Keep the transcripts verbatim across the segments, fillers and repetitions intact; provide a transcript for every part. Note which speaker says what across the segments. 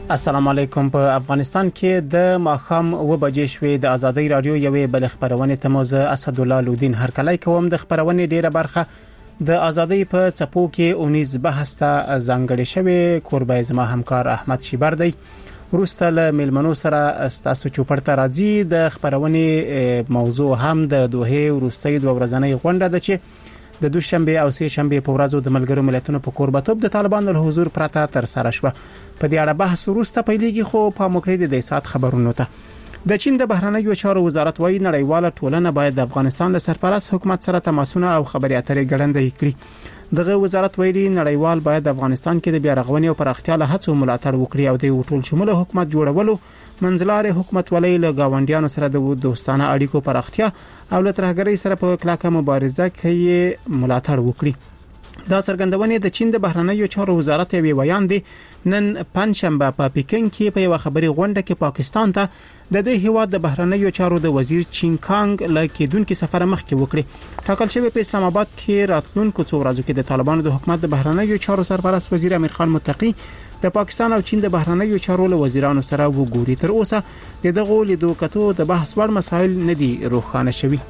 Speaker 1: السلام علیکم. په افغانستان کې د ماخام و بجې شوې د ازادي رادیو یوې بل خبرونه تموزه اسد الله لودین هر کله کوم د خبرونه ډیره برخه د ازادي په چپو کې اونیز بحث ته ځانګړې شوې. کوربای زما همکار احمد شیبر دی ورسته له ملمنو سره ستاسو چوپړته راځي. د خبرونه موضوع هم د دوه ورستۍ د ورځنۍ غونډه ده چې د دوشنبه او سه شنبه په ورځو د ملګرو ملتونو په کوربتوب د طالبانو له حضور پرته تر سره شوه. په دې اړه بحث وروسته پیلېږي، خو په موکړې د سات خبرونو ته د چین د بهرنیو چارو وزارت وايي نړیواله ټولنه باید د افغانستان له سرپرست حکومت سره تماسونه او خبري اترې ګړندې کړي. دغه وزارت ویلي نړیوال باید د افغانستان کې د بیا رغونې او پراختیا له هڅو ملاتړ وکړي او د ټول شموله حکومت جوړولو منځلارې حکومت ولې له گاونډیانو سره د دوستانه اړیکو پراختیا او له ترهګرۍ سره په کلکه مبارزه کې ملاتړ وکړي. دا څرګندونه د چین د بهرنیو چارو وزارت یې بیان دی. نن پنځشنبه په پکین کې په یو خبري غونډه کې پاکستان ته د دې هیواد د بهرنیو چارو د وزیر چین کانګ لکه دونکو سفر مخکې وکړي. ټاکل شوی په اسلام آباد کې راتلونکو څو ورځو کې د طالبانو د حکومت د بهرنیو چارو سرپرست وزیر امیر خان متقی د پاکستان او چین د بهرنیو چارو له وزیرانو سره وګوري. تر اوسه دغه لیدو کتو د بحث وړ مسایل نه دي روښانه شوي.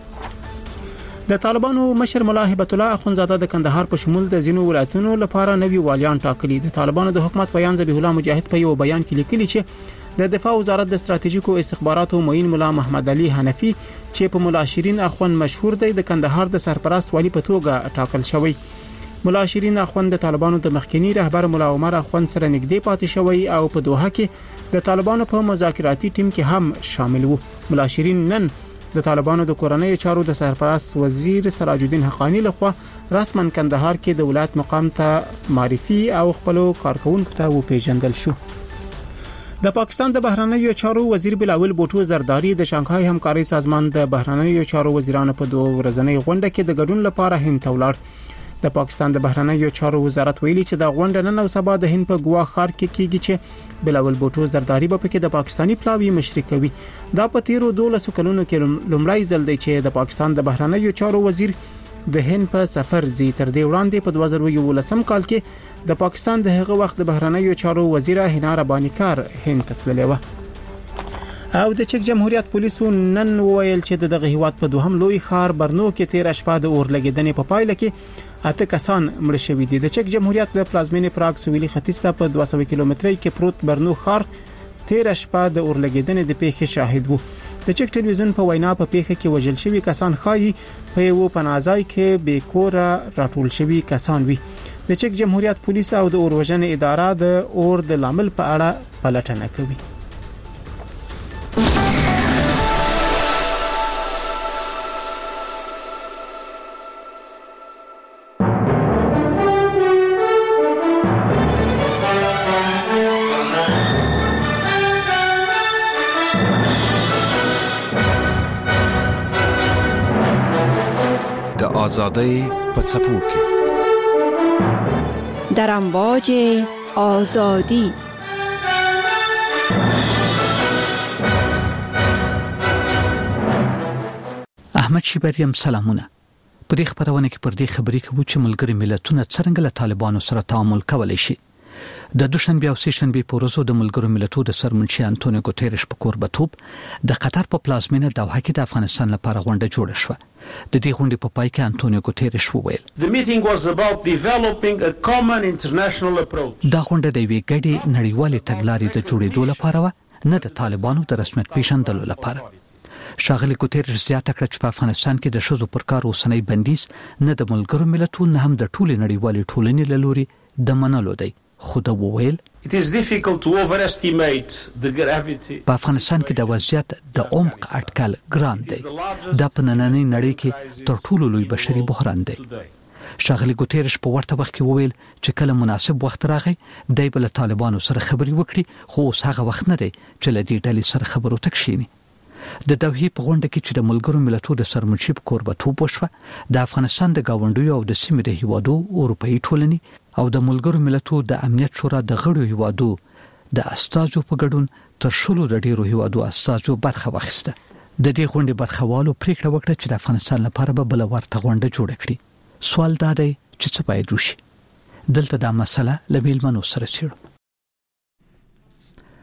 Speaker 1: د طالبانو مشر مولا هبت الله اخونزاده د کندهار په شمول د زینو ولایتونو لپاره نوي والیان ټاکلي. د طالبانو د حکومت بیان ذبیح الله مجاهد په یو بیان کې لیکلي چې د دفاع وزارت د ستراتیژیکو استخباراتو معین مولا محمد علي حنفي چې په مولا شیرین اخوند مشهور دی د کندهار د سرپرست والی په توګه ټاکل شوی. مولا شیرین اخوند د طالبانو د مخکنی رهبر مولا عمر اخوند سره نږدې پاتې شوی او په دوحه کې د طالبانو په مذاکراتي ټیم کې هم شامل وو. مولا شیرین نن د طالبانو د کورنۍ چارو د سرپرست وزیر سراج الدین حقانی لخوا رسما کندهار کې د ولایت مقام ته معرفي او خپل کارکونکو ته وپیژندل شو. د پاکستان د بهرنیو چارو وزیر بلاول بوټو زرداری د شانګهای همکاري سازمان د بهرنیو چارو وزیرانو په دوه ورځنۍ غونډه کې د ګډون لپاره هند ته ولاړ. د پاکستان د بهرنیو چارو وزارت ویلي چې د غونډه نن او سبا د هند په ګوا ښار کې کیږي چې بلاول بوټو زرداری په کې د پاکستانی پلاوی مشري کوي. دا په تیرو دولسو کلونو کې لومړی ځل دی چې د پاکستان د بهرنیو چارو وزیر د هند په سفر ځي. تر دې وړاندې په دوه زره یولسم کال کې د پاکستان د هغه وخت د بهرنیو چارو وزیر حنا ربانی کار هند ته تللی و. او د چک جمهوریت پولیسو نن ویل چې دغه هیواد په دوهم لوی ښار برنو کې تیر شپه د اور لګیدنې په پایله کې اته کسان مړ شوي دي. د چک جمهوریت د پلازمینې پراګ سویلي ختیځ ته په دوه سوه کیلومترۍ کې پروت برنو ښار تیر شپه د اور لګیدنې د پیښې شاهد وو. د چک ټلویزیون په وینا په پیښه کې وژل شوي کسان خایي په یو پناځای کې بیکوره راټول شوي کسان وي. د چک جمهوریت پولیس او د اور وژنې اداره د اور د لامل په اړه پلټنه کوي.
Speaker 2: آزادی په څپو کې
Speaker 3: در امواج آزادی.
Speaker 4: احمد شیبریم سلامونه. په دې خبرونه کې پر دې خبرې کوو چې ملګری ملتونه څنګه له طالبانو سره تعامل کولای شي. د دوشنبه او سه شنبه په ورځو د ملګرو ملتونو د سرمنشي انټونیو ګوتيريش په کوربتوب د قطر په پلازمینه دوحه کې د افغانستان لپاره غونډه جوړه شوه. د دې غونډې په پای کې انټونیو ګوتيريش وویل
Speaker 5: The meeting was about developing a common international approach.
Speaker 4: دا غونډه د یوې ګډې نړیوالې تګلارې د جوړېدو لپاره و، نه د طالبانو د رسمیت پیژندلو لپاره. شاغلی ګوتيريش زیاته کړه چې په افغانستان کې د شذو پر کار اوسنۍ بندیز نه د ملګرو ملتونو هم د ټولې نړیوالې ټولنې له لوري د منلو دی. خو دا وویل
Speaker 5: It is difficult to overestimate the gravity.
Speaker 4: په افغانستان کې د وضعیت د عمق اټکل ګران دی. دا په نننۍ نړۍ کې تر ټولو لوی بشري بحران دی. شاغلی ګوتيريش په ورته وخت کې وویل چې کله مناسب وخت راغی دای بل طالبانو سره خبري وکړي، خو اوس هغه وخت نه دی چې له دې ډلې سره خبرو تکشيني. د دوحې په غونډه کې چې د ملګرو ملتونو د سرمنشي په کوربتوب وشوه، د افغانستان د گاونډیو او د سیمې د هیوادو اروپאי ټولنې او د ملګرو ملتونو د امنیت شورا د غړو هیوادو د استازو په ګډون تر شلو د ډیرو هیوادو استازو برخه واخیسته. د دې غونډې برخوالو پریکړه وکړه چې د افغانستان لپاره به بل ورته غونډه جوړ کړي. سوال دا دی چې څه باید وشي. دلته دا مسله له بیلمنو سره څیړو.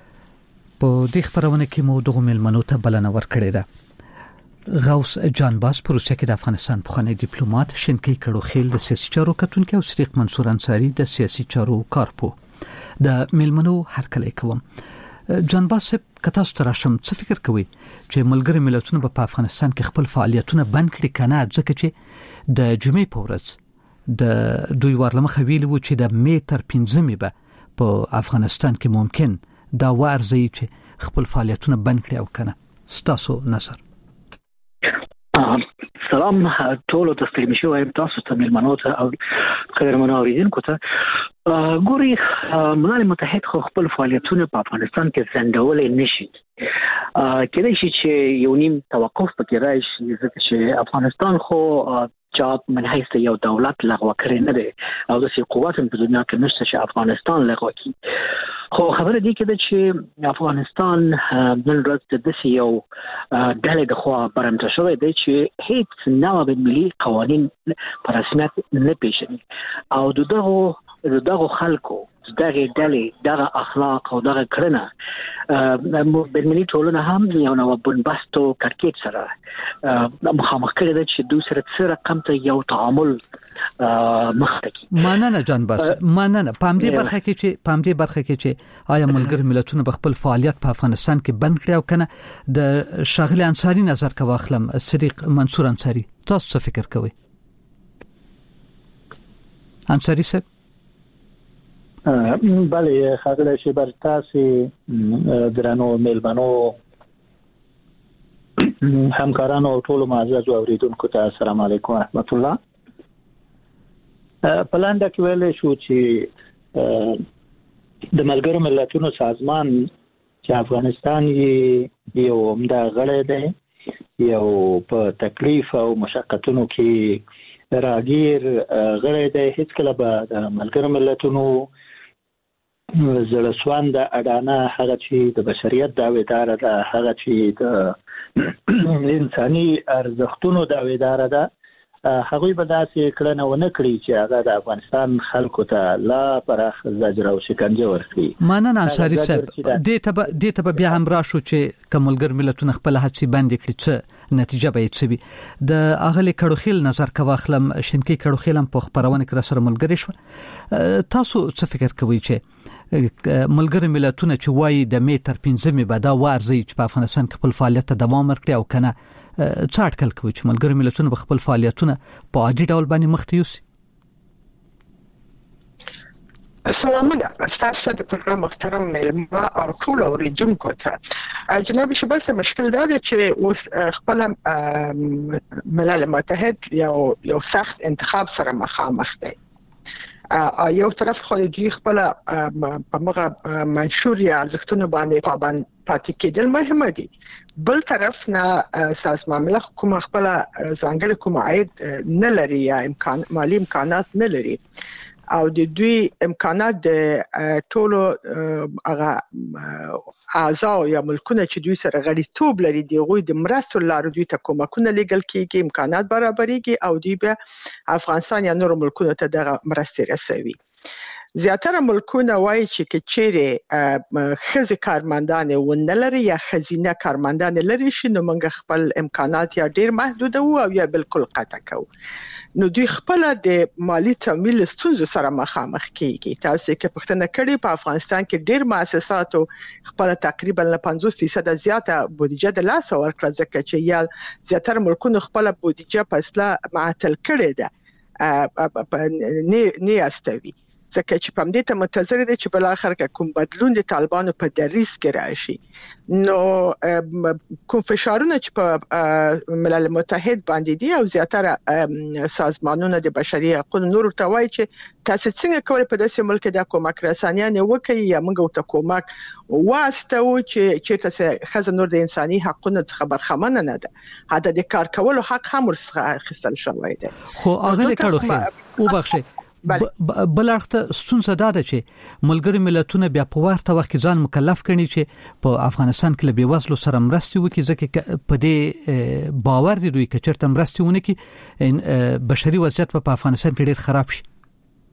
Speaker 4: په دې خبرونه کې مو دغه ملمنو ته بلنه ورکړې ده. غوث جان باس په روسیه کې د افغانستان پخوانی ډیپلوماټ، شینکی کړوخیل د سیاسي چارو کتونکي او صدیق منصور انصاری د سیاسي چارو کارپو. د ملمنو هرکلی کوم. جان باس کته ستراشم څه فکر کوي چې ملګری ملتونه په افغانستان کې خپل فعالیتونه بند کړي کنه، ځکه چې د جمعې په ورځ د دوی ورلمخه ویلي و چې د می تر پنځمې به په افغانستان کې ممکن دا ورځي چې خپل فعالیتونه بند کړي او کنه. ستاسو نظر؟
Speaker 2: سلام ټول ته ستړي مشو وایم تاسو ته ملمنو ته او قدرمنو اوریدونکو ته. ګوري ملل متحد خو خپل فعالیتونه په افغانستان کې څنډولې نشي. کله چې یو نیم توقف پکې راشي ځکه چې افغانستان خو جاب من حیث یو دولت لغوه کړی نه دی او د سی قوت په دنیا کې نشته چې افغانستان لغوه کړي. خو خبره دی کې چې افغانستان نن ورځ د یو ډلې د خوا برمته شوی دی چې هیڅ نوع ملي قوانین په رسمیت نه پیژني او دغه دغه خلکو دغه ډلې دغه اخلاق او دغه کړنه بین‌المللي ټولنه هم یو نوع بنبستو کرکټ سره مخامخ کړي ده چې دوی سره څه رقم ته یو تعامل مخته کی.
Speaker 4: ماننه جان باس ماننه پام دې برخه کې چې پام دې برخه کې چې آیا ملګری ملتونه په خپل فعالیت په افغانستان کې بند کړي او کنه. د شاغلی انصاری نظر کا واخلم، صدیق منصور انصاری، تاسو څه فکر کوئ؟ انصاری صاحب.
Speaker 6: بله خاطر شبر تاسي درانو ملمنو همکارانو او ټول معزز اوریدونکو ته السلام علیکم ورحمت الله. پلانډه کې ویل شو چې د ملګرو ملتونو سازمان چې افغانستان یو عمده غړی دی، یو په تکلیف او مشقتونو کې راګیر غړی دی، هیڅ کله به د ملګرو ملتونو زړه سوان د اډانه هغه چې د بشریت داویدار ده، هغه چې د انساني ارزښتونو داویدار ده، هغوی به داسې کړنه ونه کړي چې هغه د افغانستان خلکو ته لا پراخ زجر او شکنجه ورکړي.
Speaker 4: مانن انصاری صاحب دې ته دې ته بیا هم راشو چې کوملګر ملتونه خپل هڅې باندې کړي څه نتیجه به یې وي. د اغلی کړوخیل نظر کا واخلم، شینکی کړوخیل هم په خبرونه کې سره ملګری شو. تاسو څه فکر کوئ چې ملګری ملتونه چې وایي د می تر پنځمې به دا ورځي چې په افغانستان کې خپل فعالیت ته دوام ورکړي او کنه څه اټکل کوي چې ملګری ملتونه په خپل فعالیتونه په عادي ډول باندې مخته یوسي؟
Speaker 7: سلامونه ستاسو د پروګرام محترم ملما او ټول اوریدونکو ته. جناب شبل څه مشکل دا دی چې اوس خپل ملل متحد یو یو سخت انتخاب سره مخامخ دی. یو طرف خو د خپل په مغه منشور یا ارزښتونو باندې پابند پاتې کېدل مهمه دي، بل طرف نه سازمان ملل حکومت خپل ځانګړي کوم عاید نه لري یا امکان مالی امکانات نه لري او د دوی امکانات د ټولو هغه اعضاء یا ملکونه چې دوی سره غړیتوب لري دی غوي د مرستو لارو دوی ته کومکونه لګل کیږي، امکانات برابرېږي او دوی به افغانستان یا نور ملکونو ته دغه مرستې رسوي. زیاتره ملکونه وایي چې کچېره خزي کارمندان ونه لري یا خزینه کارمندان لري شي نو موږ خپل امکانات یا ډیر محدود او یا بالکل قطع کوو. نو دوی خپل د مالی تمویل ستونزو سره مخامخ کیږي. تاسو کې پښتنه کړي په افغانستان کې ډیر مؤسساتو خپل تقریبا پنځوس فیصد زیاته بودیجه د لاس ورکړه ځکه چې یا زیاتره ملکونه خپل بودیجه په اصله معطل کړي ده نه نه استوي ځکه چې په دې ته منتظر دي چې بل اخر کې کوم بدلون د طالبانو په دریس کې راشي. نو کوم فشارونه چې په ملل متحد باندې دي او زیاتره سازمانونه د بشري حقوقو نور ته وایي چې تاسو څنګه کولای په داسې ملک د کومک رسانیانه وکړي یا موږ ته کومک واسطه و چې چې تاسو خزه نور د انساني حقوقو څخه برخمن نه ده، حتی د کار کولو حق هم ورڅخه اخیستل شوی دی.
Speaker 4: خو هغه کړو خو وبخښه بل اړخ ستونزه دا ده چې ملګری ملتونه بیا په ورته وخت کې ځان مکلف کړي چې په افغانستان کې له بیوزلو سره مرستې وکړي ځکه په دې باور دي دوی چې چرته مرستې ونه کړي بشري وضعیت په افغانستان کې ډیر خراب شي.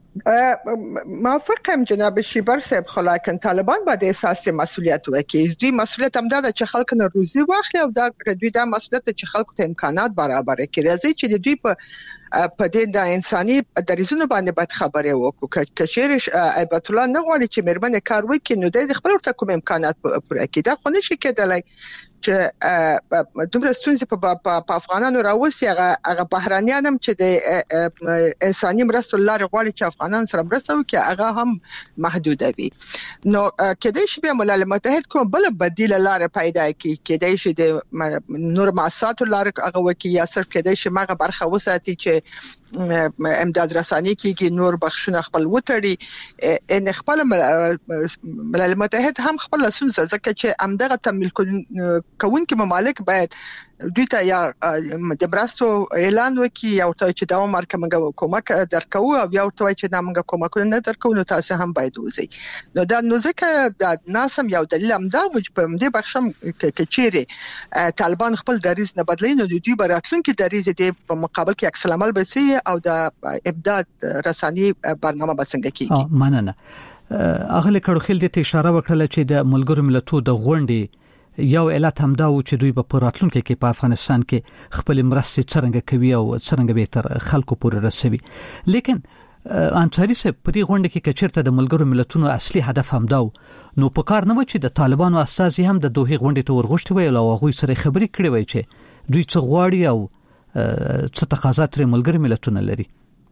Speaker 7: موافقم جناب شیبر صاحب، خو لکن طالبان باید احساس مسئولیت وکړي. دوی مسئولیت هم دا چې خلک نه روزي واخلي او دا دوی دا مسئولیت چې خلکو ته امکانات برابر کړي. راځي چې دوی په په دې د انساني دریزونو باندې باید خبرې وکړو. کچېر ایبت الله نه غواړي چې مېرمنې کار وکړي، نو د خپل ورته کوم امکانات پوره کړي. دا خو نشي کېدلی چې دومره ستونزې په افغانانو راوځي. هغه هغه بهرانيان هم چې د انساني مرستو لارې غواړي چې افغانان سره مرسته وکړي، هغه هم محدود وي. نو کېدای شي بیا ملل متحد کوم بل بدیل لارې پیدا کړي، کېدای شي د نور مؤسساتو لارې هغه وکړي، یا صرف کېدای شي ماغه برخه وساتي چې امداد رساني کېږي، نور بخښونه خپل وټړي. ان خپل ملل متحد هم خپل لسونځه ځکه چې امدغه تمویل کوونکي ممالک باید دوی ته یا د برستو اعلان وکړي او ته چې دا مرکه موږ کومک درکو او یا ورته چې دا موږ کومک نه درکو، نو تاسو هم باید وځي. نو دا نو ځکه د ناسم یو دلیل هم دا و چې په دې بخښم کچيري طالبان خپل دریز نه بدلي، نو دوی براتلونکي دریز دې په مقابل کې عکس العمل بسي او د ابداع رساني برنامه بسنګ کیږي.
Speaker 4: مننه. اغله کړو خل دې اشاره وکړه چې د ملګرو ملتونو د غونډې یو علت هم دا و چې دوی په راتلونکي کې په افغانستان کې خپل مرستې څنګه کوي او څنګه به تر خلکو پورې رسوي. لیکن انصاری صاحب په دې غونډه کې کچرته د ملګرو ملتونو اصلي هدف هم دا نو په کار نه و چې د طالبانو استازي هم د دوه غونډې ته ورغښتي وي او هغه سره خبرې کړې وي چې دوی څه غواړي او څه تقاضا تر ملګرو ملتونو لري.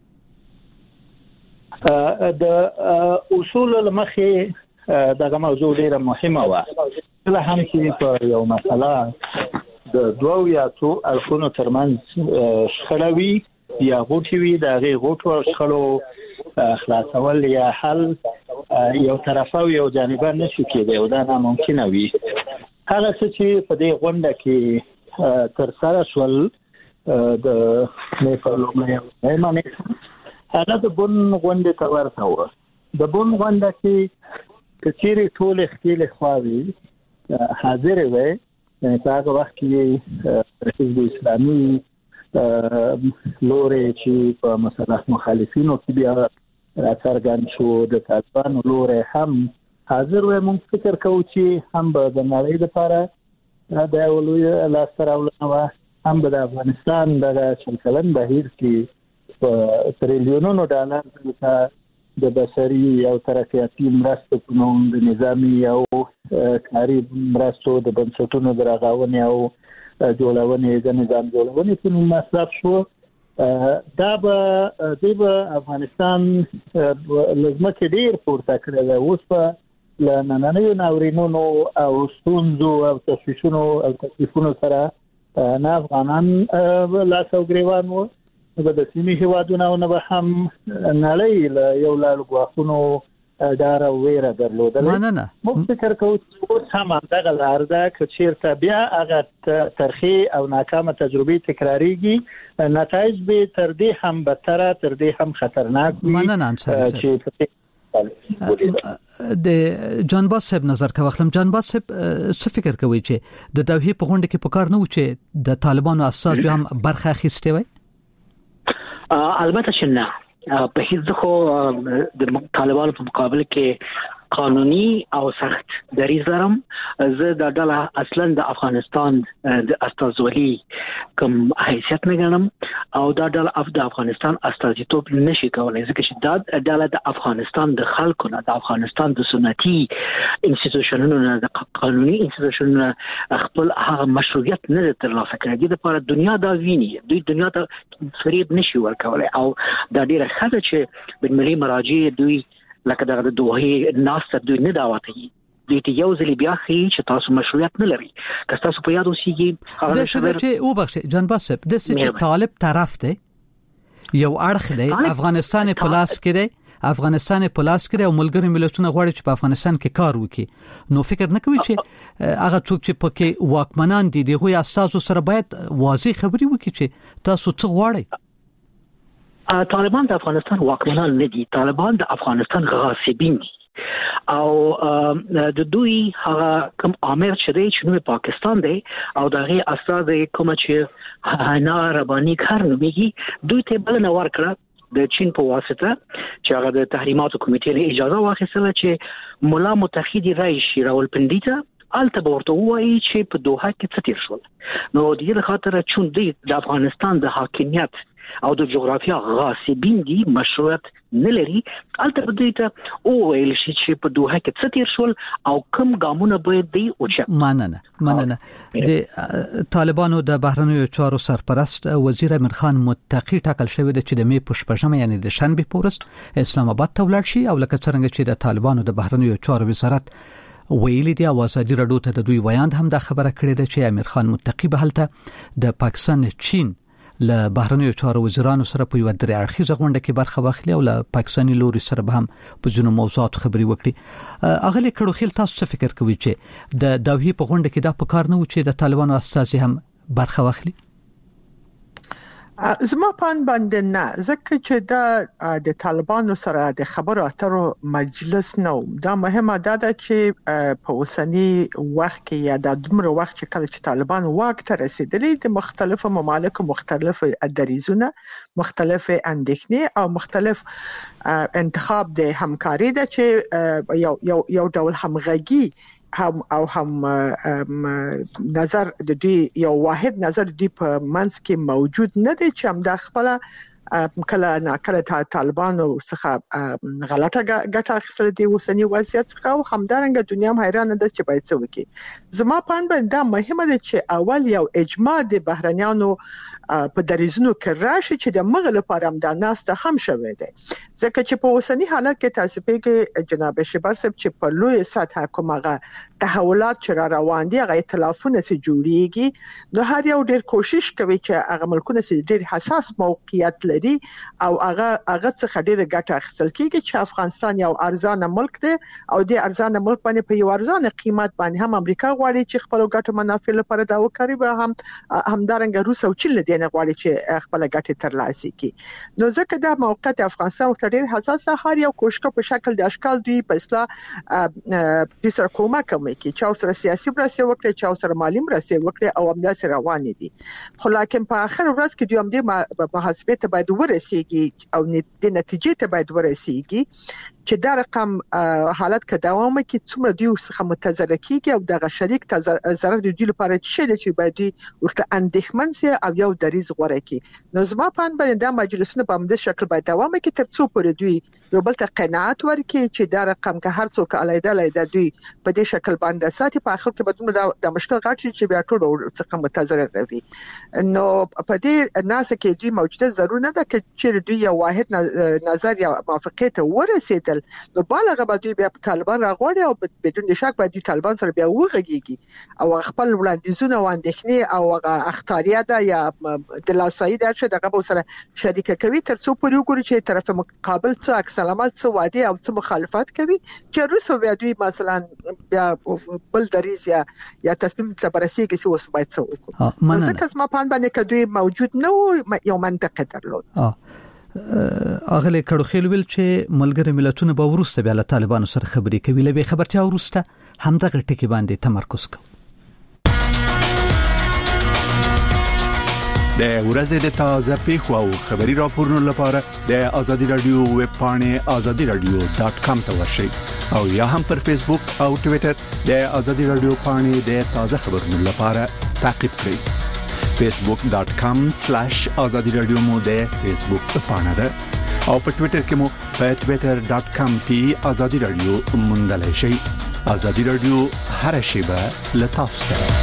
Speaker 6: د اصول لمخې دغه موضوع ډیره مهمه و. کله هم چې په یو مسله د دوه یا څو اړخونو ترمنځ شخړه وي یا غوټي وي، د هغې غوټو او شخړو خلاصول یا حل یو طرفه او یو جانبه نشي کېدی او دا ناممکنه وي. هغه څه چې په دې غونډه کې ترسره شول د نیپالومه هغه د بن غونډې ته ورته و. د بن غونډه کې کچېرې ټول اختیل خواوي حاضر وي، یعنی په هغه وخت کې حزب اسلامي لوري چې په مثلا مخالفینو کې بیا راڅرګند شو، د طالبانو لوري هم حاضر وي. موږ فکر کوو چې هم به د نړۍ لپاره د اولوی لاسته راوړنه هم به د افغانستان د چلکلن بهیر کې په تریلیونونو ډالر د بشري او ترقیاتي مرستو په نوم د نظامی او کاري مرستو د بنسټونو درغاونې او جوړونې د نظام جوړونې په نوم مصرف شو. دا به د افغانستان لزمکه ډیر پورته کړی دی. اوس په لنننیو ناورینونو او ستونزو او تشویشونو او تکلیفونو سره نه افغانان لاس او ګریوان وو، به د سیمې هیوادونه او نه به هم نړۍ له یو لړ ګواښونو ډار او ویره درلودله. موږ فکر کوو چې اوس هم همدغه لار ده که چېرته بیا هغه ترخې او ناکامه تجربې تکراریږي، نتایج به تر دې هم بدتره، تر دې هم خطرناک وي.
Speaker 4: مننه انصاري صاحب. د جانباز صاحب نظر کا واخلم. جانباز صاحب څه فکر کوي چې د دوحې په غونډه کې پکار نه و چې د طالبانو اساس هم برخه اخیسته وي؟
Speaker 2: البته چې نه، په هیڅ خو د طالبانو په مقابل کې قانوني او سخت دریځ لرم. زه د ډله اصلا د افغانستان د استازولي کوم حیثیت نه ګڼم او دا ډله اف د افغانستان استازیتوب نشي کولای، ځکه چې دا ډله د افغانستان د خلکو نه، د افغانستان د سنتي انسټیټیوشنونو نه، د قانوني انسټیټیوشنونو خپل هغه مشروعیت نه ترلاسه کړي. د لپاره دنیا دا ویني، دوی دنیا ته فریب نشي ورکولای او دا ډیره ښه چې بین المللي مراجع دوی لکه دغه د دوه ناس دوی نه دعوتي دوی ته یو ځل بیا خي چې تاسو مشروعیت نه لري. که تاسو په یاد اوسئ هغه
Speaker 4: چې او بخښه جانباز صاحب د چې طالب طرف دی، یو اړخ دی، افغانستان په لاس کې دی، افغانستان په لاس کې او ملګری ملتونه غواړي چې په افغانستان کې کار وکړي. نو فکر نه کوي چې هغه څوک چې پکې واکمنان دي دغه اساسو سره باید واضح خبري وکړي چې تاسو څه غواړئ؟
Speaker 2: طالبان د افغانستان واکمنان نه دي، طالبان د افغانستان غاصبین دي او د دوی هغه کوم امر چې دی چې نو پاکستان دی او دغه اساس کوم چې حنا ربانی کار نوميږي، دوی ته بل نه ورکړه د چین په واسطه چې هغه د تحریماتو کمیټې له اجازه واخیستله چې مولا متحد رئیس راولپنډي ته الته ورته وایي چې په دوحه کې څه تیر شول. نو د دې خاطر چون د افغانستان د حاکمیت او د جغرافیا غاصبین دي مشروعیت نه لري، الته په دې ته او ویل شي چې په دوحه کې څه تیر شول او کوم ګامونه باید دی اوچه.
Speaker 4: مننه مننه. د طالبانو د بهرنیو چارو سرپرست وزیر امیر خان متقی ټاکل شوی دی چې د می پښپژمه یعنی د شنبه پورس اسلام آباد ته ولاړ شي، او لکه څنګه چې د طالبانو د بهرنیو چارو وزارت ویلي دی او ازادي راډیو ته د دوی ویاند هم د خبره کړې ده چې امیر خان متقی به هلته د پاکستان چین له بهرنیو چارو وزیرانو سره په یو درې اړخیزه غونډه کې برخه واخلي او له پاکستاني لوري سره به هم په ځینو موضوعاتو خبرې وکړي. اغلی کړوخیل تاسو څه فکر کوئ چې د دوحې په غونډه کې دا په کار نه و چې د طالبانو استازي هم برخه واخلي؟
Speaker 7: زما پان باندې نه، ځکه چې دا د طالبانو سره د خبرو اترو مجلس نه و. دا مهمه ده چې په اوسنی وخت کې یا د دومره وخت چې کله چې طالبان واک ته رسیدلي د مختلفو ممالکو مختلف دریځونه، مختلف اندېښنې او مختلف انتخاب د همکاري ده چې یو یو یو ډول همغږي هم او هم نظر د دې یو واحد نظر د په منځ کې موجود نه دی چې هم د خپل کله نه کله طالبانو څخه غلطه ګټه اخیستل دي اوسنی وضعیت څخه، او همدارنګه دنیا هم حیرانه ده چې باید څه وکړي. زما پان باندې دا مهمه ده چې اول یو اجماع د بهرنیانو په دریزونو کې راشي چې د مغل لپاره هم دا ناسته هم شوه دی، ځکه چې په اوسنی حالت کې تاسو پیګه جناب شبر صاحب چې په لوی سطح کومه تحولات چې را روان دي هغه ائتلافونه سي جوړیږي، نو هر یو ډیر کوشش کوي چې هغه ملکونه سي ډیر حساس موقعیت لري او هغه هغه څخه ډیره ګټه اخیستل کیږي چې افغانستان یو ارزانه ملک دی او د ارزانه ملک باندې په یو ارزانه قیمت باندې هم امریکا غواړي چې خپل ګټه منافع لپاره دا وکړي، به هم همدارنګه روس او چین دي نه غواړي چې خپل ګټه ترلاسه کړي. نو ځکه دا موقعیت افغانستان ورته ډیر حساس، هر یو کوشش په شکل د اشکال دوی په اصلاح د سر کومه کوي چې چا سره سیاسي مرسته وکړي، چا سره مالی مرسته وکړي او همداسې روان دي. خو لکه په اخر ورځ کې دوی هم د محاسبه ته باید ورسیږي او د نتیجې ته باید ورسیږي چې دا رقم حالت کې دوام کوي، څومره دوی څخه متضرر کیږي او دغه شریک ضرر د دوی لپاره چې د چې باید ورته اندېښمن سي او یو دریز غوړه کی. نو زما پان باندې دا مجلسونه په همدې شکل باید دوام کوي تر څو پورې دوی یو بل ته قناعت ورکړي چې دا رقم که هر څوک علیده علیده دوی په دې شکل باندې ساتي، په اخر کې بدون د مشکل غاټي چې بیا ټول څخه متضرر وي. نو په دې ناس کې دوی موجوده ضرور نه ده چې دوی یو واحد نظر یا موافقت ورسېدل، نو بالغه به دوی بیا طالبان راغوري او بدون شک به دوی طالبان سره بیا وغږیږي او خپل وړاندیزونه او اندېښنې او هغه اختیاریات یا د لاسایي درشه دغه به سره شریک کوي تر څو پورې وګوري چې طرف مقابل څه سلامات څه وعده او څه مخالفت کوي چې روس بیا دوی مثلا بیا بل دریز یا یا تصمیم ته برسېږي چې اوس باید څه وکړي. ځکه زما پان باندې که دوی موجود نه و یو منطقه درلود.
Speaker 4: اغلی کړوخیل ویل چې ملګری ملتونه به وروسته بیا له طالبانو سره خبرې کوي، له به خبرتیا وروسته همدغه ټکی باندې تمرکز کوي.
Speaker 8: د ورځې د تازه پیښو او خبري راپورونو لپاره د آزادي رادیو ویب پاڼې آزادي رادیو ډاټ کام ته ورشئ او یا هم پر فیسبوک او ټوئیټر د آزادي رادیو پاڼې د تازه خبرونو لپاره تعقیب کړئ. فیسبوک ډاټ کام سلیش آزادي رادیو مو د فیسبوک پاڼه ده او په ټوئیټر کې مو په ټوئیټر ډاټ کام پی آزادي رادیو موندلای شئ. آزادي رادیو هر شیبه له تاسو سره.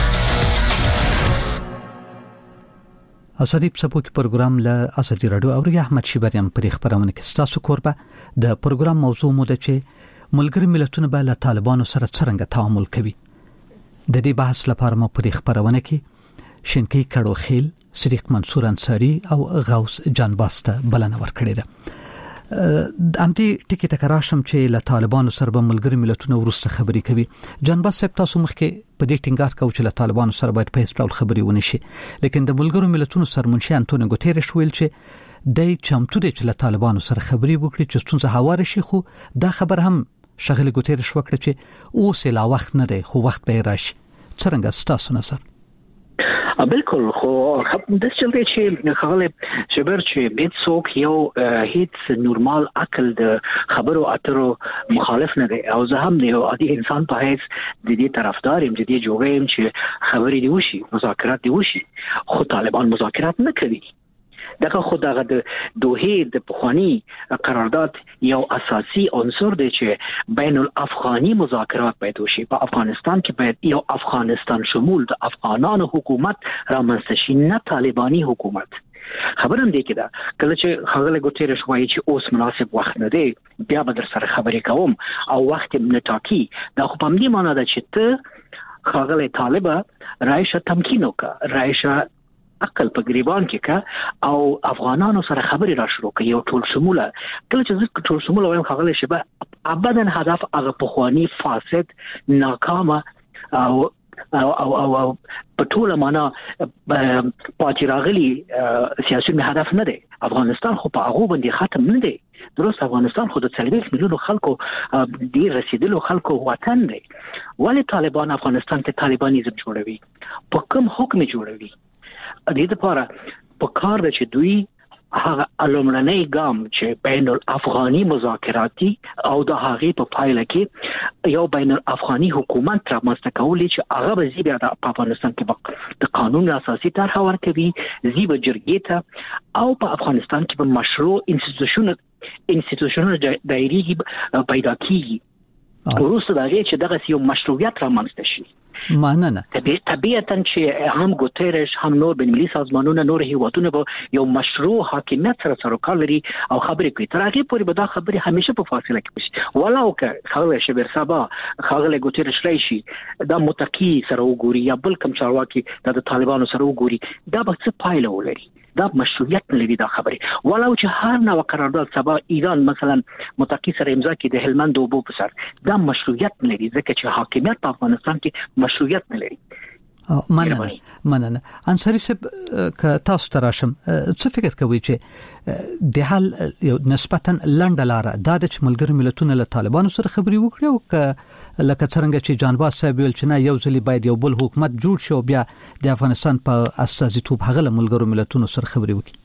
Speaker 8: آزادی په کې پروګرام له آزادي رادیو او ری احمد شیبریم پر خبرونه کې تاسو کوربه د پروګرام موضوع مو ده چې ملګری ملتونه به له طالبانو سره څنګه تعامل کوي. د دې بحث لپاره مو په خبرونه کې شینکی کړوخیل، صدیق منصور انصاری او غوث جانباسته بلنه ورکړې ده. ام دې ټکی تکراشم چې له طالبانو سره به ملګری ملتونه ورسته خبرې کوي. جانباس صاحب تاسو مخکې په دې ټینګار کوي چې له طالبانو سره باید په هیڅ ډول خبرې ونه شي، لیکن د ملګرو ملتونو سرمنشي انټونیو ګوتيريش ویل چې د چمتو د چې له طالبانو سره خبرې وکړي چې ستونزه هواره شي، خو دا خبر هم شغله ګوتيريش وکړه چې اوس لا وخت نه دی خو وخت به راشي. څنګه ستاسو نظر؟
Speaker 2: بالکل خو د څه چې خلک شبر چې بیت څوک یو هیڅ نورمال عقل د خبرو اترو مخالف نه دی او زه هم یو عادي انسان په هیڅ د دې طرفدار يم چې جوړم چې خبرې دی وشي مذاکرات دی وشي خو طالبان مذاکرات نه کوي دغه خدای د دوه د پخوانی قرارداد یو اساسي عنصر دی چې بین الافغاني مذاکرات باید وشي په افغانستان کې باید یو افغانستان شمول د افغانانو حکومت رامنځته شي نه طالباني حکومت خبرم دی کېده کله چې خغله ګوتیر شوي چې اوس مناسب وخت نه دی بیا به در سره خبرې کوم او وخت نه ټاکي دا خو په دې معنی ده چې ته خغله طالبه رایشه تمکینو کا رایشه عقل په گریبان کې کا او افغانانو سره خبرې را شروع کړي او ټول شموله کله چې زه ټول شموله وایم خغله شبه ابدا هدف هغه پخوانی فاسد ناکامه او او او او په ټول معنا پاتې راغلي سیاسي هدف نه دی افغانستان خو په هغه باندې ختم نه دی درست افغانستان خو د څلوېښت میلیونو خلکو ډیر رسیدلو خلکو وطن دی ولې طالبان افغانستان کې طالبانیزم جوړوي په کوم حکم جوړوي د دې لپاره په کار د چې دوی هغه علمرنۍ ګام چې بین الافغاني مذاکراتی او د هغه په پایله کې یو بین الافغاني حکومت رامنځته کولې چې هغه به زی بیا د افغانستان کې د قانون اساسي طرح ورکوي زی به جرګې ته او په افغانستان کې به مشروع انسټیټیوشن انسټیټیوشن دایري پیدا کیږي وروسته دا چې دغه یو مشروعیت رامنځته شي
Speaker 8: معنی
Speaker 2: طبیعتاً چې هم ګوتریش هم نور بین المللي سازمانونه نور هیوادونه به یو مشروع حاکمیت سره سره کار لري او خبرې کوي تر هغه پورې به دا خبرې همیشه په فاصله کې وي ولاو که خلک شبر سبا خلک ګوتریش راشي دا متقی سره وګوري یا بل کوم چارواکي د طالبانو سره وګوري دا به څه پایله ولري دا مشروعیت لري دا خبرې ولاو چې هر نو قرارداد سبا ایران مثلا متقی سره امضا کړي د هلمند او بو په سر دا مشروعیت لري ځکه چې حاکمیت په افغانستان کې مشروعیت نه لري
Speaker 8: مننه مننه انصاری صاحب ک تاسو تراشم څه فکر کوي چې د حال یو نسبتا لنډه لار د د ملګری ملتونو له طالبانو سره خبري وکړي او ک لکه څنګه چې جانباز صاحب ویل چې نه یو ځلی باید یو بل حکومت جوړ شي او بیا د افغانستان په استازیتوب هغه ملګری ملتونو سره خبري وکړي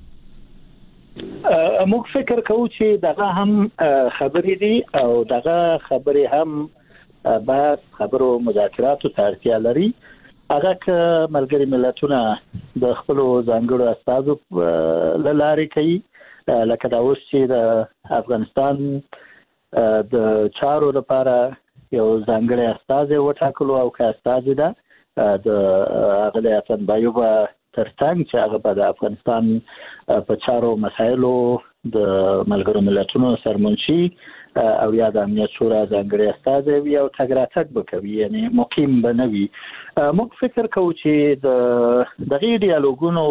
Speaker 6: موږ فکر کوو چې دغه هم خبرې دي او دغه خبرې هم بعد خبرو مذاکراتو ته اړتیا لري هغه ک ملګری ملتونه د خپل ځانګړو استازو لارې کوي لکه دا اوس چې د افغانستان د چارو لپاره یو ځانګړی استاذ وټاکلو او که استاذ ده د هغه اتن بایوبا ترڅنګ چې هغه په افغانستان په چارو مسایلو د ملګرو ملتونو سرمنشي او یا د امنیت شورا ځانګړی استاذ وي او تګ راتګ وکوي یعنی مقیم بنوي موږ فکر کوو چې د دغه ډیالوګونو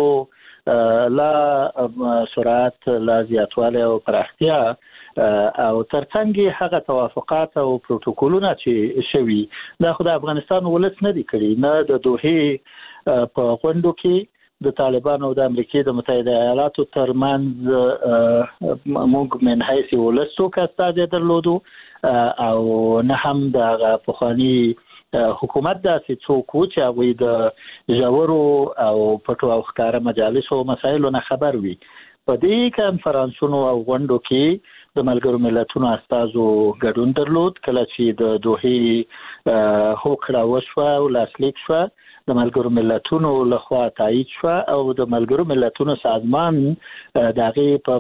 Speaker 6: لا سرعت لا زیاتواله او پراختیا او ترڅنګ هغه توافقات او پروتوکولونه چې شوي دا خو د افغانستان ولس نه دي کړی نه د دوه په غونډو کې د طالبانو او د امریکای د متحده ایالاتو ترمنځ موږ من حیث ولستو کاستاد درلودو او نه هم د پخوانی حکومت داسې څوک چې هغه د جوړو او پټو او ښکارا مجالس او مسایلو نه خبر وي په دې کانفرنسونو او غونډو کې د ملګرو ملتونو استازو ګډون درلود کله چې د دوه هوکړه وشوه او لاسلیک شوه د ملګرو ملتونو لخوا تایید شو او د ملګرو ملتونو سازمان دغه په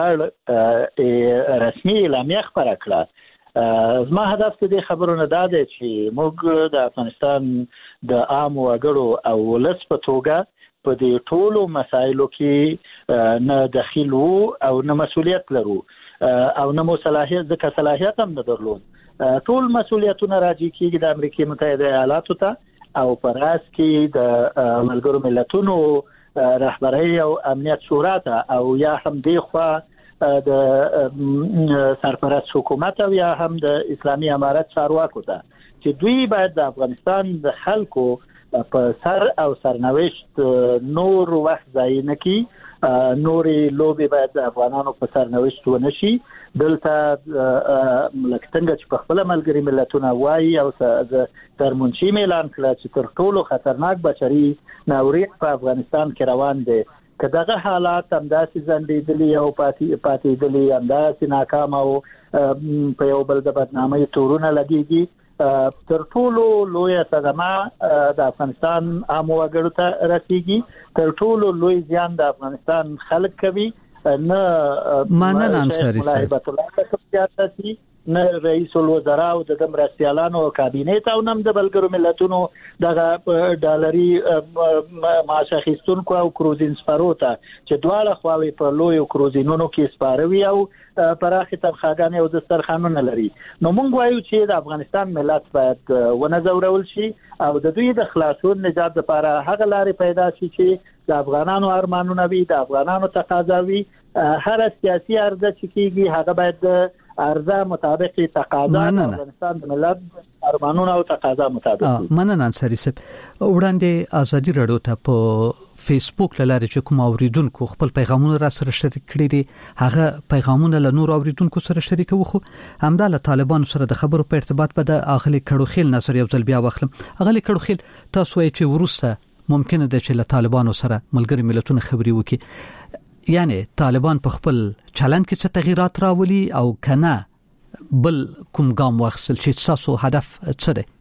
Speaker 6: ملاتړ رسمي اعلامیه خبره کړه زما هدف دې خبرونه دا دی چې موږ د افغانستان د عام وګړو او ولس په توګه په دې ټولو مسایلو کې نه دخیل وو او نه مسولیت لرو او نه مو صلاحیت ځکه صلاحیت هم نه درلود ټول مسولیتونه راځي کېږي د امریکای متحده ایالاتو ته او پراس کې د ملګرو ملتونو رهبرۍ او امنیت شورا ته او یا هم دی خو د سرپرست حکومت او یا هم د اسلامي امارت چارواکو ته چې دوی باید د افغانستان د خلکو په سر او سرنوشت نور وخت ځای نه کی نوري لوبي باید افغانانو په سرنوشت ونشي دلته لکه څنګه چې په خپل ملګری ملتونه وایي او سرمنشي اعلان کړ چې تر ټولو خطرناک بشري ناورین په افغانستان کې روان دي کداغه حالات همداسې زندېدلي او پاتې پاتېدلي همداسې ناکام او په یو بل د بدنامۍ تورونه لګيږي تر ټولو لوی صدمه د افغانستان عام وګړو ته رسیږي تر ټولو لوی زیان د افغانستان خلک کوي نه
Speaker 8: مننه انصاری
Speaker 6: صاحب نه رئیس الوزراء او د مرستيالانو او کابینټ او نم د بلګرو ملتونو دغه ډالري معاش اخیستونکو او کروزین سپاروته چې دواړه خواوې په لوی کروزینونو کې سپاروي او پراخه ترخاګانې او دسترخوانونه لري نو موږ وایو چې د افغانستان ملت باید ونځورول شي او د دوی د خلاصون نجات لپاره هغه لارې پیدا شي چې د افغانانو ارمانونه وي د افغانانو تقاضا وي هر سیاسي ارزه چې کیږي هغه باید ارزه مطابق تقاضا افغانستان د ملت ارمانونه او تقاضا مطابق
Speaker 8: مننه انصاری صاحب وړاندې ازادي رادیو ته په فیسبوک لاره چې کوم اوریدونکو خپل پیغامونه را سره شریک کړي دي هغه پیغامونه له نور اوریدونکو سره شریک وخو همدا له طالبانو سره د خبرو په ارتباط په د اغلی کډوخیل نظر یو ځل بیا واخلم اغلی کډوخیل تاسو یې چې ورسته ممکنه ده چې له طالبانو سره ملګری ملتونه خبري وکړي یعنی طالبان په خپل چلند کې څه تغیرات راولي او کنه بل کوم ګام واخیستل چې تاسو هدف څه دی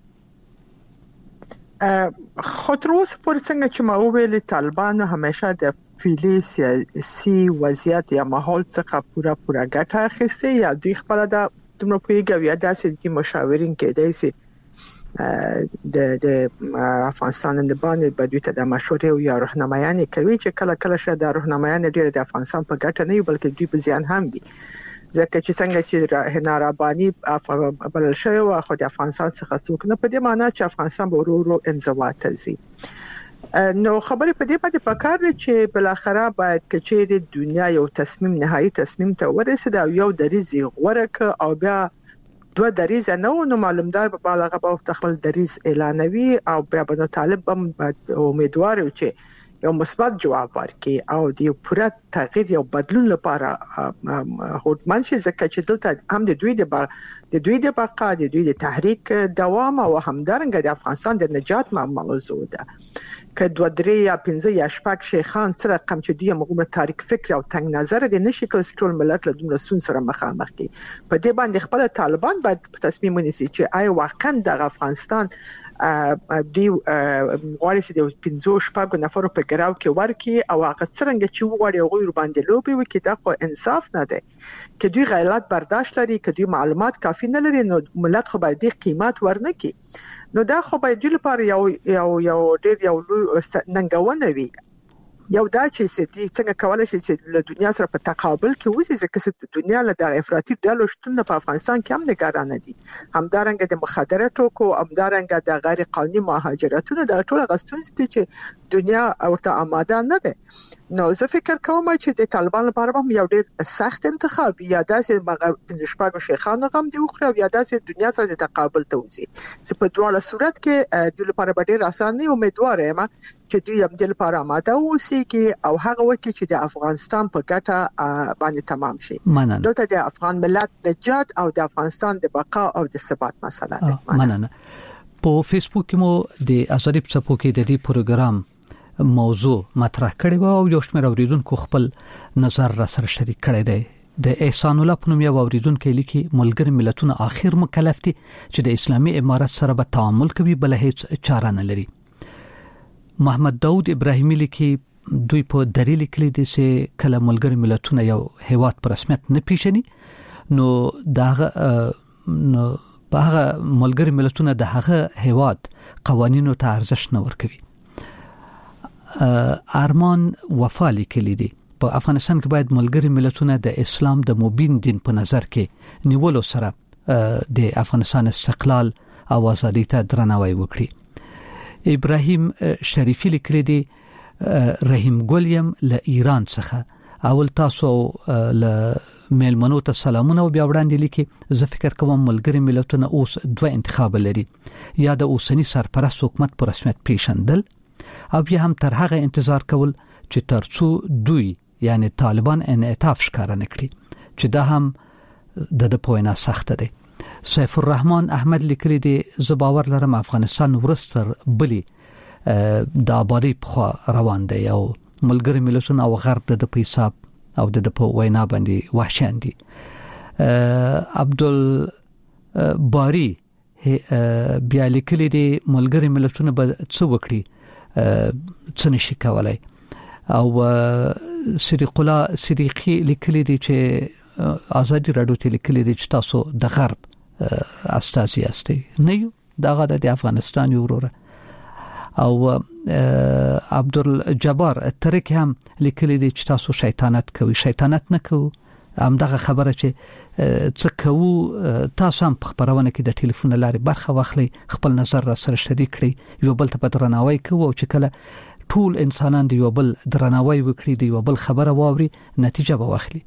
Speaker 7: خو تر اوسه پورې څنګه چې ما وویل طالبان همیشه د فعلی سیاسي وضعیت یا ماحول څخه پورا پورا ګټه اخیسته یا دوی خپل د دومره پیګو یا داسې چې مشاورین کېدای شي د د افغانستان د باندې بدوی ته د مشورې او یا راهنمایي کوي چې کله کله شه د راهنمایي ډېر د افغانستان په ګټه نه وي بلکې دوی په زیان هم وي ځکه چې څنګه چې نارابانی بلل شوی او خو د افغانستان څخه څوک نه په دې معنی چې افغانستان به ورو ورو انزوا ته ځي نو خبرې په دې باندې پکار دي چې بل اخره باید کچېری دنیا یو تصمیم نهایی تصمیم ته ورسېد او یو دریزي غوړک او بیا دوه دریز نه و نو معلومدار به بالغه په خپل دریز اعلانوي او بیا به طالب هم امیدوار و چې یو مثبت جواب ورکړي او د پوره تغییر یو بدلون لپاره هوډمن شي ځکه چې دلته هم د دوی د د دوی د بقا د دوی د تحریک دوام او همدارنګه د افغانستان د نجات موضوع ده که دوه درې یا پنځه یا شپږ شیخان سره رقم چې دوی موږ تاریخ فکر او تنگ نظر دي نشي کولای ټول ملت له دومره سون سره مخامخ کی په دې باندې خپل طالبان باید تصمیم ونیسي چې آیا واقعا د افغانستان دی غواړي چې د پنځه شپږ نفر په ګراو کې ورکی او هغه څنګه چې وغواړي غوړ باندې لوبي وکړي دا خو انصاف نه دی که دوی غیرت برداشت لري که دوی معلومات کافي نه لري نو ملت خو باید قیمت ورنکي نو دا خو باید د لپاره یو یو یو ډېر یو ننګونه وي یو دا چې سټي څنګه کولای شي چې له دنیا سره په تقابل کې وځي ځکه چې دنیا له د افراطي ډلو شتون په افغانستان کې هم نگرانه دي همدارنګه د مخدراتو کو همدارنګه د غیر قانوني مهاجرتونو د ټول غستون چې دنیا ورته آماده نه ده نو زه فکر کوم چې د طالبان لپاره هم یو ډېر سخت انتخاب یا داسې مغه شپږ شیخانو هم دی وخره یا داسې دنیا سره د تقابل ته وځي چې په دواړه صورت کې د لپاره ډېر اسانه او امیدوار یم چې دوی هم د لپاره آماده اوسېږي او هغه وکړي چې د افغانستان په ګټه باندې تمام شي دلته د افغان ملت د نجات او د افغانستان د بقا او د ثبات مسله ده
Speaker 8: مننه په فیسبوک کې مو د ازادي په کې د دې پروګرام موضوع مطرح کړی و او یو شمېر اوریدونکو خپل نظر را سره شریک کړی دی د احسان الله په نوم یو اوریدونکو لیکي ملګری ملتونه اخر مکلف دي چې د اسلامي امارت سره به تعامل کوي بل هیڅ چاره نه لري محمد داود ابراهیمی لیکي دوی په دلیل کې دي چې کله ملګری ملتونه یو هیواد په رسمیت نه پیژني نو داغه نو هغه ملګری ملتونه د هغه هیواد قوانینو ته ارزښت نه ورکوي ارمان وفا لیکلی دی په افغانستان کې باید ملګری ملتونه د اسلام د مبین دین په نظر کې نیولو سره د افغانستان استقلال او ازادي ته درناوی وکړي ابراهیم شریفی لیکلی دی رحیم ګولیم له ایران څخه اول تاسو له میلمنو ته سلامونه او بیا وړاندې لیکي زه فکر کوم ملګری ملتونه اوس دوه انتخاب لري یا د اوسنی سرپرست حکومت په رسمیت پیژندل او بیا هم تر هغه انتظار کول چې ترڅو دوی
Speaker 4: یعنی طالبان انعطاف ښکاره نکړي چې دا هم د د پوینا سخت دی. سیف الرحمن احمد لیکلی دی زه باور لرم افغانستان ورستر بلی د آبادی په روان دی او ملګری ملتونه او غرب د په حساب او د په وینا باندې وحشیان دي. عبدل باری بیا لیکلی دی ملګری ملتونه به څه وکړي څه نشي کولای او صدیق الله صدیقی لیکلی دی چې آزادی راډیو ته لیکلی دی چې تاسو د غرب استازي یاستئ نه یو دغه د افغانستان یو وروره او عبدالجبار ترک هم لیکلی دی چې تاسو شیطانت کوي شیطانت نه کوو هم دغه خبره چې څه کوو تاسو هم په خبرونه کې د ټلیفون لارې برخه واخلئ خپل نظر را سره شریک کړئ یو بل ته په درناوی کوو او چې کله ټول انسانان دی یو بل درناوی وکړي دی یو بل خبره واوري نتیجه به واخلي.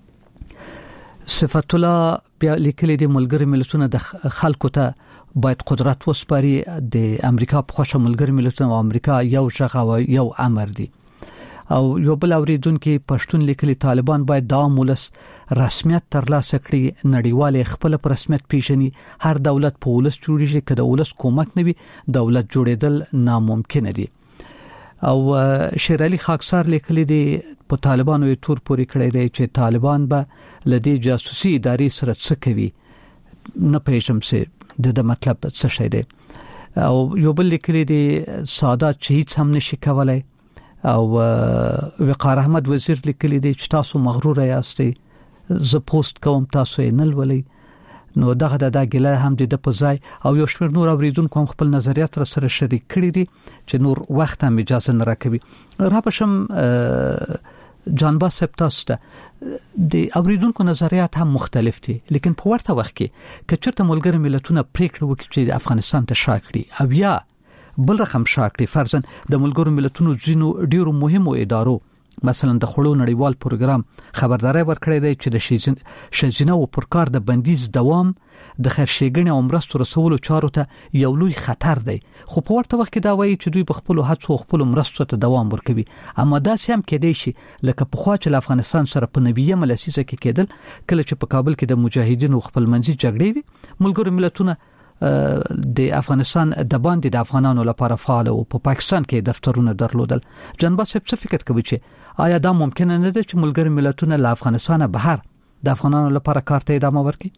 Speaker 4: صفت الله بیا لیکلی دی ملګری ملتونه د خلکو ته باید قدرت وسپاري د امریکا په خوښه ملګری ملتونه او امریکا یو ژغه او یو امر دی او یو بل اوریدونکو پښتون لیکلی طالبان باید د مولس رسمیت ترلاسه کړي نړیواله خپل پر رسمیت پیژني هر دولت په ولس جوړیږي کله ولس کومک نوي دولت جوړیدل ناممکن دي. او شیر علي خاکسار لیکلی دی په طالبانو یې تور پوری کړی دی چې طالبان به لدی جاسوسي ادارې سره څه کوي نه پېژم څه د مطلب څه شي دی. او یو بل لیکلی دی سادات شهید هم نشي کولای او وقار احمد وزیر لیکلی دی چې تاسو مغرور یاستئ ز پوسټ کوم تاسو یې نه لولئ نو دغه د داګله هم د پزای او یو شمیر نور اوریدونکو خپل نظریات را سره شریک کړي دي چې نور وخت هم اجازه نه راکوي. را پښم جانبا سپتاسته د اوریدونکو نظریات هم مختلف دي لیکن په ورته وخت کې کچرته ملګری ملتونه پریکړه وکړي چې افغانستان ته شاکړي او یا بل رقم شاکړي فرضاً د ملګرو ملتونو ځینو ډیرو مهمو ادارو مثلا د خړو نړیوال پروګرام خبرداري ورکړی دی چې د شزینه او پرکار د بندیز دوام د خرشېګنې او مرستو رسولو چارو ته یو لوی خطر دی خو په ورته وخت کې دا وایي چې دوی په خپل هڅو خپل مرستو ته دوام ورکوي اما دا هم کېدای شي لکه په خوا چې افغانستان سره په نویه ملسیسه کې کېدل کله چې په کابل کې د مجاهدینو خپل منځي جګړې وي ملګرو ملتونه د افغانستان د باندې د افغانانو لپاره فعال او په پاکستان کې دفترونه درلودل. جنبا څه فکر کوي چې آیا دا ممکن نه ده چې ملګری ملتونه له افغانستان بهر د افغانانو لپاره کار ته ادامه ورکړي؟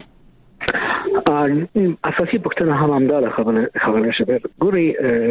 Speaker 2: اساسي پوښتنه هم همدا خبره خبره شوه. ګوري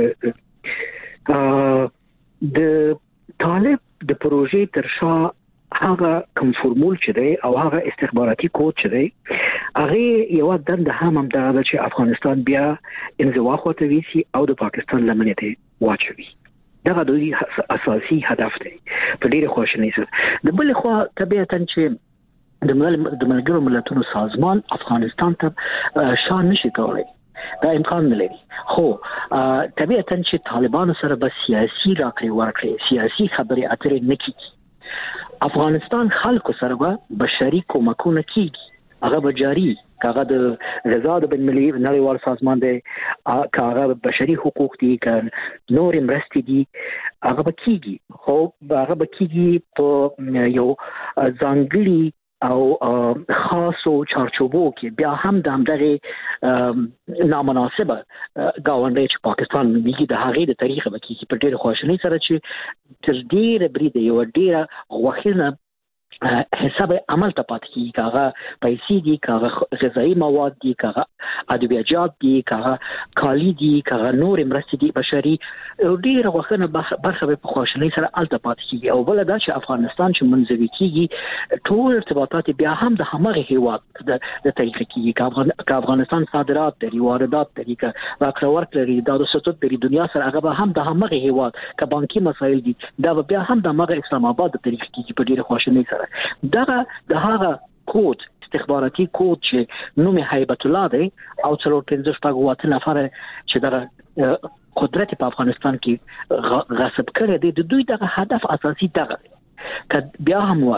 Speaker 2: د طالب د پروژې تر شا هغه کوم فرمول چې دی او هغه استخباراتي کود چې دی هغه یو دند هم هم دا چې افغانستان بیا انزوا خوته ویسي او د پاکستان لمنې ته واچوي دا د اساسي هدف دی په ډیره خوشنۍ سره. د بل خو طبيعتا چې د ملګرو ملتونو سازمان افغانستان ته شان نشي کولای دا امکان نه لري خو طبيعتا چې طالبانو سره به سیاسي راکړي ورکړي سیاسي خبرې اترې نه کیږي افغانستان خلکو سره به بشري کومکونه کیږي هغه به جاری کاغه د غزا د بین المللي نړیوال سازمان دی کاغه بشري حقوق دي ک نور مرستې دي هغه به کیږي خو هغه به کیږي په یو ځانګړي او خاصو چارچوبو کې بیا هم د همدغه نامناسبه گاونډي چې پاکستان میږي د هغې د تاریخ به کې په ډېر خوشنۍ سره چې تر ډېر برید یو ډېر غوښنه حساب عمل ته پات کی کاغه پیسې دي کاغه غذایی مواد دي کاغه ادویات دي کاغه کالی دي کاغه نور مرستې دي بشري ډیره وخت برخه په خوشنۍ سره الته پات کی او بل دا چې افغانستان چې منځوي کیږي ټول ارتباطات بیا هم د همغه هیواد د تاریخ کیږي افغانستان صادرات لري واردات لري راکړه ورکړه لري دا د ستوت لري دنیا سره هغه هم د همغه هیواد ک بانکي مسایل دي دا بیا هم د همغه اسلام آباد د تاریخ کیږي په ډیره خوشنۍ سره دغه د هغه کود استخباراتي کود چې نوم هیبت الله دی او څلور پنځه شپږ واته نفر چې دغه قدرت په افغانستان کې غصب کړی دی د دوی دغه هدف اساسي دغه ک بیا هم وایم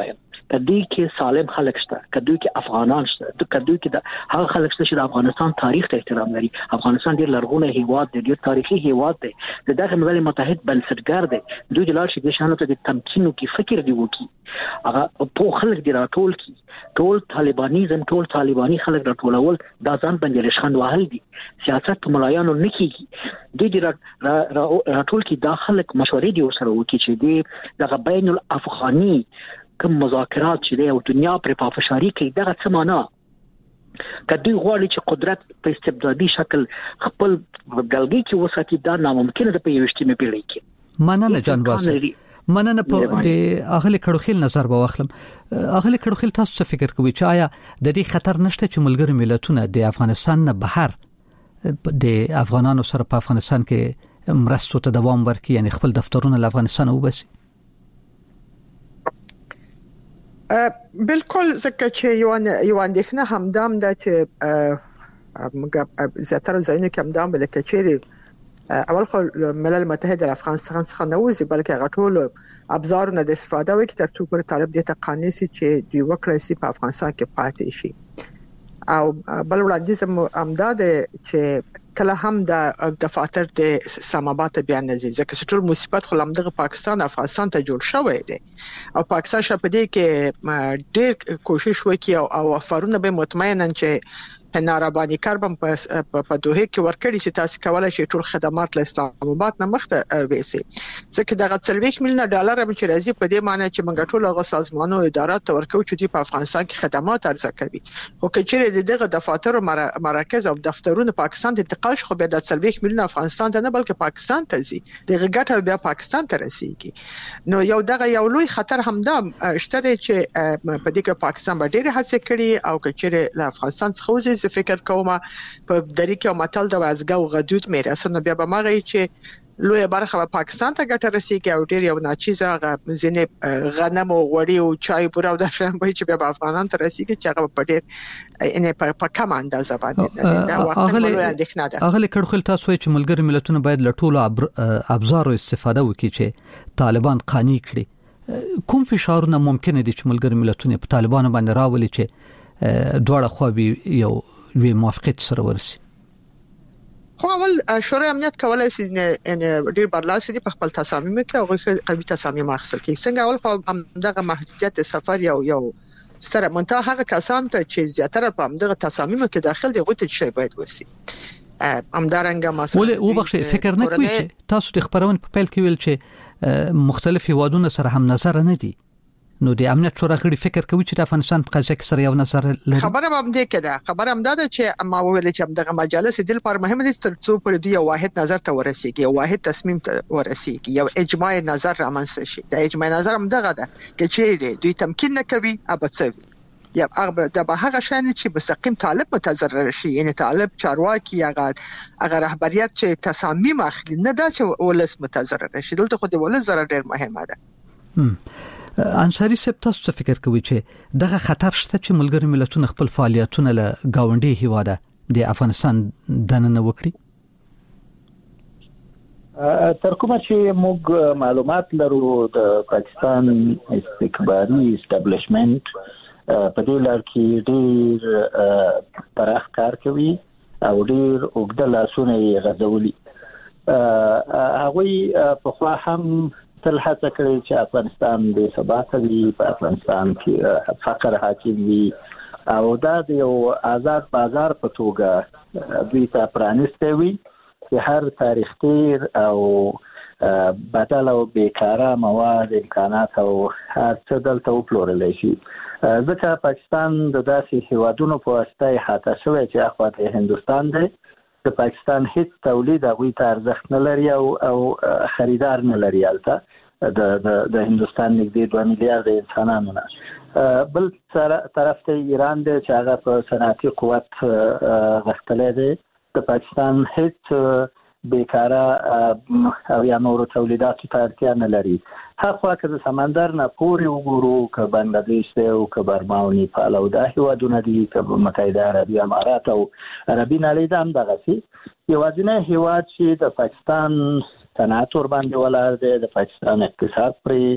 Speaker 2: کدی کې سالم خلک شته، کدی کې افغانان شته، کدی کې د هغه خلک شته چې د افغانستان تاریخ ته احترام لري. افغانستان ډیر لرغونی هیواد دی، ډیر تاریخي هیواد دی، دغه ملل متحد بنسټګر دی. دوی د لار شي د شانو ته د تمکینو کې فکر دی وکي، هغه په خلک دی راټول کی، ټول طالبانیزم ټول طالبانی خلک راټولول دا ځان باندې لشخند وهل دي. سیاست ملایانو نکېږي، دوی دی راټول کی دا خلک مشورې دی سره وکي چې دی دغه بین الافغاني کوم مذاکرات چې دی او دنیا پر پافشاری کوي دغه څه معنا کدی غواړي چې قدرت په استبدادي شکل خپل دلګي کې وساتي دا ناممکن ده په یوشتمه پیړۍ کې.
Speaker 8: مننه جان واسه، مننه په د اغلی کډوخیل نظر به واخلم. اغلی کډوخیل تاسو څه فکر کوئ چې آیا د دې خطر نشته چې ملګری ملتونه د افغانستان نه بهر د افغانانو سره په افغانستان کې مرستو ته دوام ورکړي، یعنی خپل دفترونه له افغانستان وباسي؟
Speaker 7: بالکل، ځکه چې یو یو اندېښنه همدام ده چې موږ زیاتره ځایونه کې همدام بل کې چیرې اول خو ملل متحد د افغانستان څخه نه وځي، بلکې هغه ټول ابزارونه د استفاده وکړي تر څو پر طالب دې ته قانوني سي چې دوی وکړي سي په افغانستان کې پاتې شي. او بل وړاندیز امداد چې کله هم د دفاتر د اسلام آباد ته بیان نزي، ځکه چې ټول مصیبت خو لمدغه پاکستان افغانستان ته جوړ شوی دی او پاکستان شپه دی کې ډېر کوشش وکړي او افرونه به مطمئنن چې نارابانی کاربم په په دوه کې ورکړي چې تاسو کولای شئ ټول خدمات له اسلام آباد نه مخته وېسي. ځکه دغه څلوېښت میلیونه ډالر هم چې راځي په دې معنی چې موږ ټول هغه سازمانونو ادارات ته ورکو چې دوی په افغانستان کې خدمات عرضه کوي. او کچېره دغه دفاتر او مراکز او دفترونه پاکستان ته انتقال شو، بیا د څلوېښت میلیونه افغانستان ته نه بلکې پاکستان ته ځي، دغه ګټه بیا پاکستان ته رسیږي. نو یو دغه یو لوی خطر همدا شته چې په دې کې پاکستان به ډېر هڅه کړي او کچېره له افغانستان څخه وځي. فکر کوم په دری کې متل د وازګو غدود میراثونه بیا به مغه چې لوی برخه په پاکستان ته ګټه رسیږي او ډیر یو ناچیزه ځینې غنم او غوړي او چای پوره د شرم به چې بیا افغانان ته رسیږي چې هغه په ډیر ان په کم اندازه باندې دا وخت ملوي اندېښنه ده.
Speaker 8: اغلی کډخل تاسو چې ملګری ملتونه باید له ټولو ابزارو استفاده وکړي چې طالبان قانع کړي. کوم فشارونه ممکن دي چې ملګری ملتونه په طالبان باندې راولي چې دواړه خو یو وی موافقت سره ورسي؟
Speaker 7: خو اول شورای امنیت کولای شي ان ډیر برلاسي دي په خپل تصامیم کې او قوي تصامیم اخیستل کې. څنګه اول خو دغه محدودیت سفر یو یو سره منتها هغه کسان ته چې زیاتره په دغه تصامیم کې داخل دي غوته شي باید وسی. امدارنګه مثلا
Speaker 8: ولې وبخښه فکر نه کوي چې تاسو د خبرون په پیل کې ویل چې مختلف هیوادونو سره هم نظر نه دي، نو د امنیت شورا غړي فکر کوي چې د افغانستان په قضیه کې سره یو نظر لري؟ خبره هم دې کې ده، خبره هم ده چې ما ویل چې دغه مجالس د لپاره مهم دي تر څو پر دوی یو واحد نظر ته ورسیږي، یو واحد تصمیم ته ورسیږي، یو اجماع نظر رامنځته شي. د اجماع نظر هم دغه ده چې دوی تمکین نه کوي ابڅوي یا هغه د هغه شان چې مستقیم طالب متضرر شي، یعنی طالب چارواکي هغه هغه رهبریت چې تصامیم اخلي نه دا چې ولس متضرر شي. دلته خو د ولس ضرر ډیر مهمه ده. انصاری صاحب تاسو څه فکر کوئ چې دغه خطر شته چې ملګری ملتونه خپل فعالیتونه له گاونډي هیواده د افغانستان دننه وکړي؟
Speaker 6: تر کومه چې موږ معلومات لرو د پاکستان استکباري اسټابلیشمنت په دې لار کې ډېر پراخ کار کوي او ډېر اوږده لاسونه یې غځولي. هغوی پخوا هم تل هڅه کړې چې افغانستان د ثبات وي، په افغانستان کې فقر حاکم وي او دا د یو آزاد بازار په توګه دوی ته پرانیستی وي چې هر تاریخ تیر او بدل او بیکاره مواد، امکانات او هر څه دلته وپلورلی شي. ځکه پاکستان د داسې هیوادونو په واسطه احاطه شوی چې اخواته هندوستان دی، د پاکستان هیڅ تولید هغوی ته ارزښت نه لري او او خریدار نه لري. هلته د د هندوستان نږدې دوه میلیارده انسانانو نه. بل طرف ته ایران دی چې هغه په صنعتي قوت غښتلی دی. د پاکستان هیڅ بیکاره او یا نورو تولیداتو ته اړتیا نه لري. هغه که د سمندر نه پورې وګورو، که بنګلادیش دی او که برما او نیپال او دا هیوادونه دي، که متحده عربي امارات او عربي نړۍ دا هم دغسې یوازینی هیواد چې د پاکستان صنعت ور باندې ولر دی، د پاکستان اقتصاد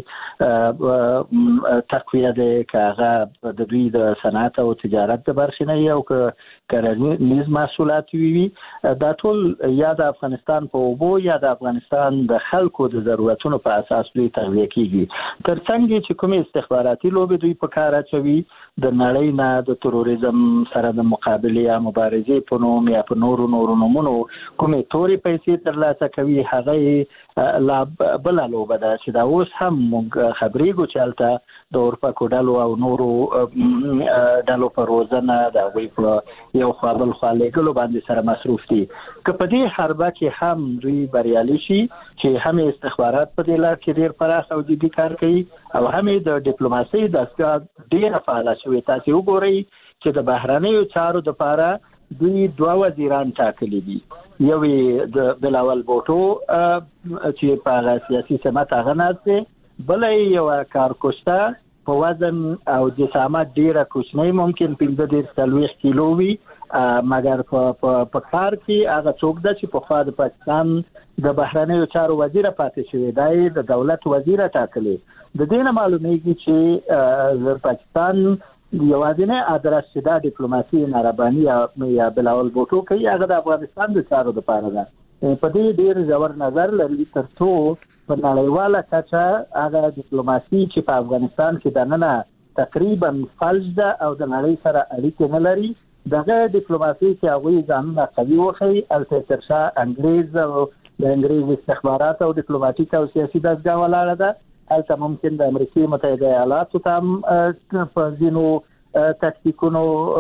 Speaker 6: پرې تقویه دی، کاغه د دوی د صنعت او تجارت د برخې نه یو کرنیز محصولات وي. دا ټول یا د افغانستان په اوبو یا د افغانستان د خلکو د ضرورتونو په اساس دوی تغذیه کیږي. ترڅنګ چې کومې استخباراتي لوبې دوی په کار اچوي د نړۍ نه د تروریزم سره د مقابله یا مبارزې په نوم یا په نورو نورو نومونو کومې توري پیسې ترلاسه کوي، هغه لا بل لوبه ده چې دا اوس هم موږ خبرېږو چې هلته د اروپا کوډالو او نورو ډالو په روزنه د وی په یو خوا بل خوا لګلو باندې سره مصروف دي. که په دې حربه کې هم دوی بریالي شي چې هم استخبارات په دې لار کې ډېر پراخ او جدي کار کوي او هم د ډیپلوماسۍ دستګاه ډېره فعاله شوې. تاسو وګورئ چې د بهرنیو چارو لپاره دوی دوه وزیران ټاکلي دي، یو د بلاول بوټو چې په سیاسي سمت هغه ناست، بل یو کارکوستا په وزن او جسامت ډیره کوچنی، ممکن پنځه دېرش څلوېښت کیلو وي، مګر په کار کې هغه څوک ده چې په خوا د پاکستان د بهرنیو چارو وزیر پاتې شوی دی، د دولت وزیر ټاکلی. د دې نه معلومیږي چې د پاکستان یوازینی ادرس چې دا ډیپلوماسي نارباني یا بلاول بوټو کوي هغه د افغانستان د چارو لپاره ده. په دې ډېر ژور نظر لري ترڅو په نړیواله کچه هغه ډیپلوماسي چې په افغانستان کې دننه تقریبا فلج ده او د نړۍ سره اړیکې نه لري، دغه ډیپلوماسي چې هغوی ځانونه قوي وښیي، هلته تر شا انګریز او د انګریز استخبارات او ډیپلوماټیک او سیاسي دستګاه ولاړه ده. هلته ممکن د امریکای متحده ایالاتو ته په ځینو تکتیکونو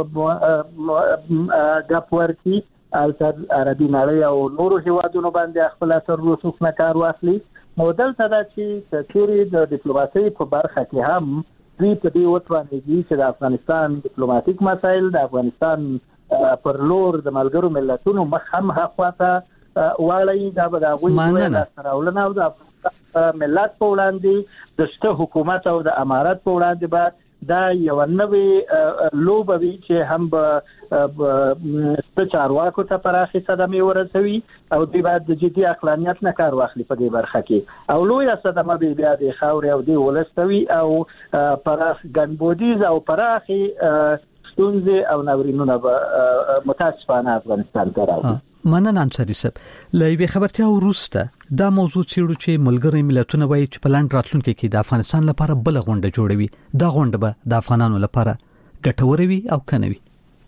Speaker 6: ګپ ورکړي، هلته عربي نړۍ او نورو هیوادونو باندې خپل اثر رسوخ نه کار واخلي. نو دلته دا چې چیرې د ډیپلوماسۍ په برخه کې هم دوی په دې وتوانېږي چې د افغانستان ډیپلوماټیک مسایل د افغانستان پر لور د ملګرو ملتونو مخ هم هخوا ته واړوي. دا به د هغوی لاسته راوړنه او د ملت په وړاندې د شته حکومت او د امارت په وړاندې به دا یو نوې لوبه وي چې هم به ست چارواکو ته پراخې صدمې ورسوي او دوی باید د جدي عقلانیت نه کار واخلي په دې برخه کې، او لویه صدمه به بیا د خاورې او د ولس وي او پراخ ګنبودیز او پراخې ستونزې او ناورینونه به متاسفانه افغانستان ته راوړي.
Speaker 8: مننه انصاری صاحب. له یوې خبرتیا وروسته دا موضوع څېړو چې ملګري ملتونه وایي چې په لاندې راتلونکي کې د افغانستان لپاره بل غونډه جوړوي. دا غونډه به د افغانانو لپاره ګټوره وي او کنه وي.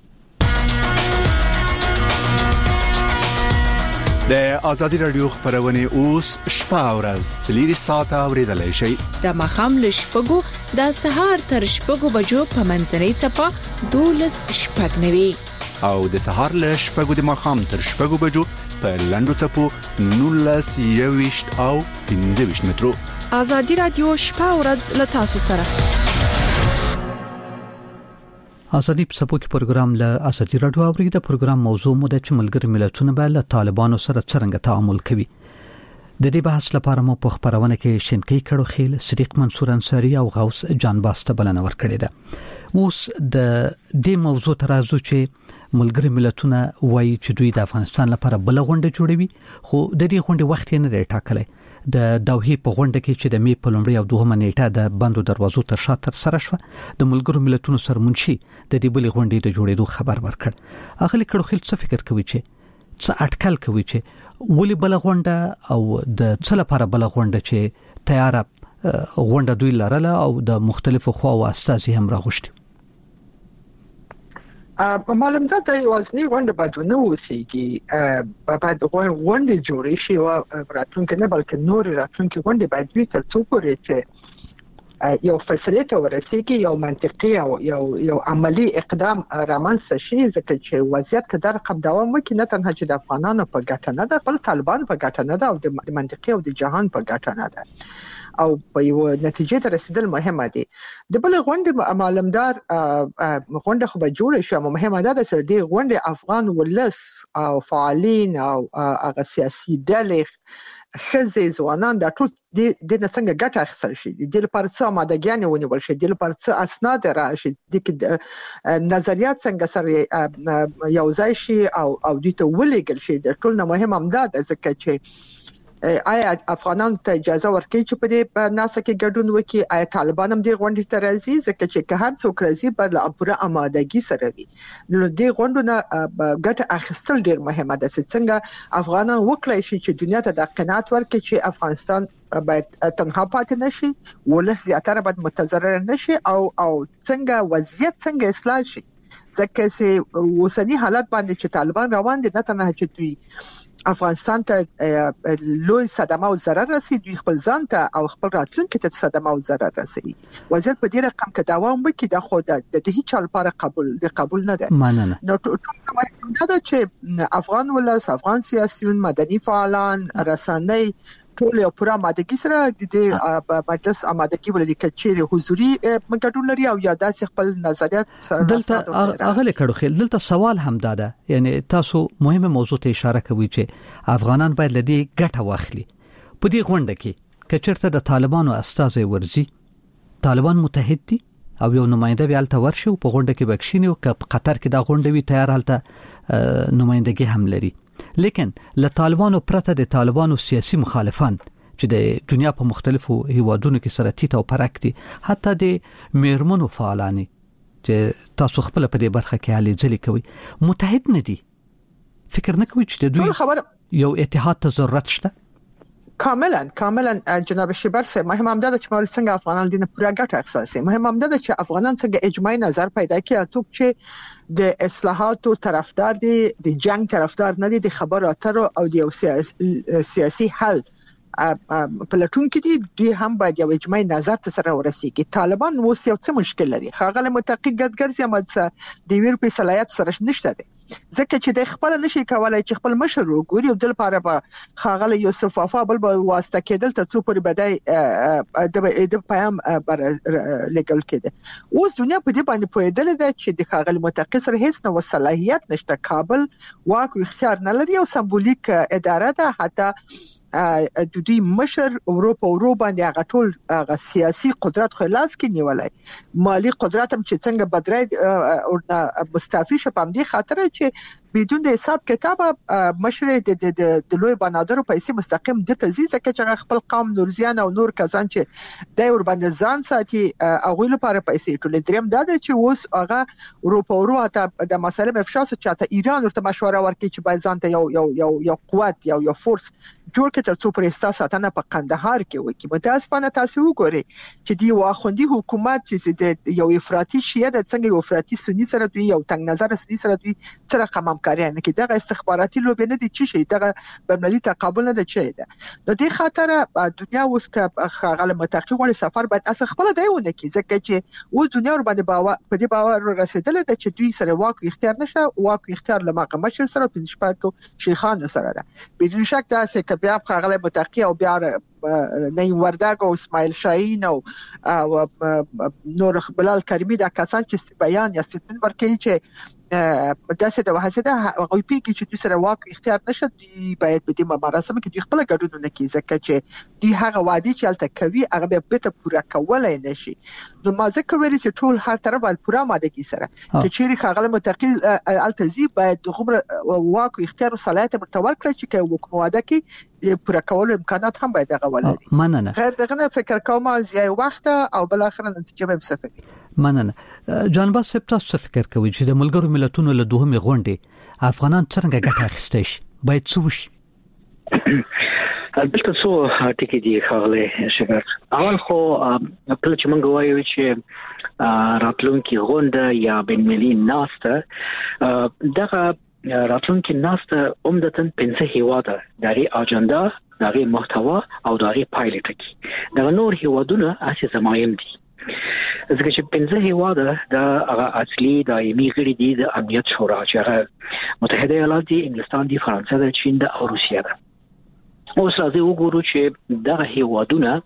Speaker 9: د ازادي رادیو خبرونه اوس شپه او ورځ څلور ساعته اوریدلای شئ.
Speaker 10: د مخام له شپږو د سهار تر شپږو بجو په منځنۍ چپه دولس شپږ نوي
Speaker 9: او د سهار له شپږو د مخام تر شپږو بجو په لندو چپو نولس یويشت او پنځه ویشت مترو.
Speaker 10: ازادي رادیو شپه او ورځ له تاسو سره.
Speaker 8: ازادي په کې پروګرام له ازادي رادیو اوري. د پروګرام موضوع مو د ملګري ملتونو به له طالبانو سره څنګه تعامل کوي. د دې بحث لپاره مو په خبرونه کې شینکی کړو خیل صدیق منصور انصاری او غوث جان باسته بلنه ورکړې ده. اوس د دې موضوع ترازو چې ملګري ملتونه وایي چې دوی د افغانستان لپاره بل غونډه جوړوي، خو د دې غونډې وخت یې نه دی ټاکلی. د دوحې په غونډه کې چې د می په لومړۍ او دوهمه نیټه د بندو دروازو تر شا تر سره شوه، د ملګرو ملتونو سرمنشي د دې بلې غونډې د جوړېدو خبر ورکړ. اغلی کړو خیل څه فکر کوي چې څه اټکل کوي چې ولې بل غونډه او د څه لپاره بل غونډه چې تیار غونډه دوی لرله او د مختلفو خوا او استازي هم راغوښتي؟
Speaker 7: په معلوم ده د وزنی غونډه باید نه وسیږي، باید غونډه جوړې شي او راتلونکي نه بلکې نور راتلونکي غونډه باید وي تر څو پورې چې یو فیصله ته ورسیږي، یو منطقي او یو یو عملی اقدام رامنځته شي، ځکه چې وضعیت که در رقم دوام وکړي نه تنها چې د افغانانو په ګټه نه ده، بل طالبان په ګټه نه ده او د منطقي او د جهان په ګټه نه ده او په یو نتیجې ته رسیدل مهمه دي. د بل غونډه معلومدار غونډه خو به جوړه شي، مهمه ده چې د غونډه افغان ولس او فعالین او هغه سیاسي ډلې خزې ځوانان دا ټول د د څنګه ګټه اخیستل شي، د لپاره څه آمادګیانې ونیول شي، د لپاره څه اسناد راشي، د نظریات څنګه سره یو ځای شي او او د ته ولېګل شي. د ټول نه مهم هم دا ځکه چې آیا افغانان ته اجازه ورکړي چې په دې ناسه کې ګډون وکړي؟ آیا طالبان هم دې غونډې ته راځي؟ ځکه چې که هر څوک راځي په پوره آمادګي سره وي. نو دې غونډونه ګټه اخیستل ډیر مهمه ده چې څنګه افغانان وکړي شي چې دنیا ته د قناعت ورکړي چې افغانستان باید تنها پاتې نشي، ولس زیاتره باید متضرر نشي او او څنګه وضعیت څنګه اصلاح شي. ځکه چې اوسنی حالت باندې چې طالبان روان دي، نه تنها چې دوی افغانستان ته لوی صدمه او ضرر رسي، دوی خپل ځان ته او خپل راتلونکي ته صدمه او ضرر رسي. وضعیت په دې رقم کې دوام وکړي دا خو د هیڅ لپاره قبول د قبول نه ده.
Speaker 8: مننه.
Speaker 7: نو ټول دا چې افغان ولس، افغان سیاسيون، مدني فعالان، رسنۍ ټول یو پوره آمادګي سره د دې مجلس آمادګي ولري چې حضوري مګډون لري او یا داسې خپل نظریات سره.
Speaker 8: دلته اغله کړو خل دلته سوال هم داده، یعنی تاسو مهمه موضوع ته اشاره کوي چې افغانان باید لدی ګټه واخلي. په دې غونډه کې کچرته د طالبانو استازي ورزي، طالبان متحد دي او یو نماینده بیالته ورشي او په غونډه کې بکشینی او په قطر کې دا غونډه وی تیار حالته نمائندګي هم لري. لیکن له طالبانو پرته د طالبانو سیاسي مخالفان چې د دنیا په مختلفو هیوادونو کې سره تیت او پرک دي، حتی د میرمنو فعالانی چې تاسو خپل په دې برخه کې حالي ځلې کوي، متحد نه دي. فکر نه کوي چې د دوی یو اتحاد ته ضرورت شته؟
Speaker 7: کاملا کاملا جناب شیبر صاحب، مهم هم ده چې موږ څنګه افغانان دینه پوره ګټه اخیستل. مهم هم ده چې افغانان څنګه اجماعي نظر پیدا کړي، څوک چې د اصلاحاتو طرفدار دي، د جنگ طرفدار نه دي، د خبرو اترو او د سیاسي سیاسي حل په لټون کې دي، دوی هم باید یو اجماعي نظر ته سره ورسیږي. طالبان اوس یو څه مشکل لري، هغه له متقی ګډګرځي مده د ویر په صلاحیت سره نشته دي، ځکه چې د خپل نشي کولای چې خپل مشر وګوري او د لپاره به خاغله یوسف وفا بل به واسطه کېدل ته څو پورې بدای د پیام بر لګل کېده. اوس دنیا په دې باندې پوهېدل ده چې د خاغله متقی سره هیڅ نو صلاحیت نشته، کابل واک او اختیار نه لري او سمبولیک اداره ده. حتی د دوی مشر اروپا اروپا باندې هغه ټول هغه سیاسي قدرت خلاص کې نیولای، مالی قدرت هم چې څنګه بدرای او مستعفی شپم دي خاطر چې بدون د حساب کتاب مشر د د لوی بنادر پیسې مستقیم د تزیز کې چې خپل قوم نورزیان او نور کسان چې د ور باندې ځان ساتي هغه لپاره پیسې ټول دریم دا چې اوس هغه اروپا اروپا ته د مسله مفشاس چې ایران ورته مشوره ورکړي چې باید ځان ته یو یو یو یو قوت یو یو فورس جوړ کړي تر څو پر احساس ساتنه په قندهار کې وکړي. متاسفانه تاسو وګورئ چې دی واخوندي حکومت چې د یو افراطي شیعه د څنګه یو افراطي سنی سره دوی یو تنگ نظر سنی سره دوی سره قمم کوي نه کې دغه استخباراتي لوبې نه دي چې شي دغه بملي تقابل نه دی چې ده. د دې خاطر دنیا اوس که غل متقی وړي سفر باید اصل خپل دیونه کې ځکه چې اوس دنیا ور باندې باور په دې باور رسیدل د چې دوی سره واک اختیار نشه، واک اختیار لمقه مشر سره په نسبت شیخان سره ده. بدون شک دا چې بیا غل متقی او بیا نیم وردګ او اسماعیل شاهین او نور بلال کریمی دا کسان چې بیان یا ستون ورکړي چې داسې د وحسده هغه پیږي چې دوی سره واک اختیار نشد، دوی باید په دې مراسم کې دوی خپل ګډون نه کوي ځکه چې دوی هغه وادي چې الته کوي هغه به به ته پوره کولای نشي. نو ما ځکه ویل چې ټول هر طرف ول پوره ماده سره چې چیرې خغل متقی التزی باید د خبر واک اختیار او صلاحیت مرتور کړي چې حکومت واده کې پوره کول امکانات هم باید هغه ولري.
Speaker 8: مننه.
Speaker 7: غیر دغه فکر کوم زیای وخت او بل اخر نتیجه به صفر.
Speaker 8: مننه. جانباز صاحب تاسو فکر کوي چې د ملګرو ملتونو له دوهمې غونډې افغانان څنګه ګټه اخیستای شي؟ باید څه وشي؟
Speaker 2: البته څو ټکي دي خاله شګر. اول خو خپل چې مونږ وایو چې راتلونکي غونډه یا بین ملي ناسته دغه راتلونکي ناسته عمدتاً پنځه هیواده دغه اجنډا، دغه محتوا او دغه پایلټ کی دغه نور هیوادونه اساس زمایم دي. ځکه چې پنځه هیواده د هغه اصلي دایمي غړي دي د امنیت شورا چې هغه متحده ایالات دي، انګلستان دي، فرانسه ده، چین ده او روسیه ده. اوس راځي وګورو چې دغه هیوادونه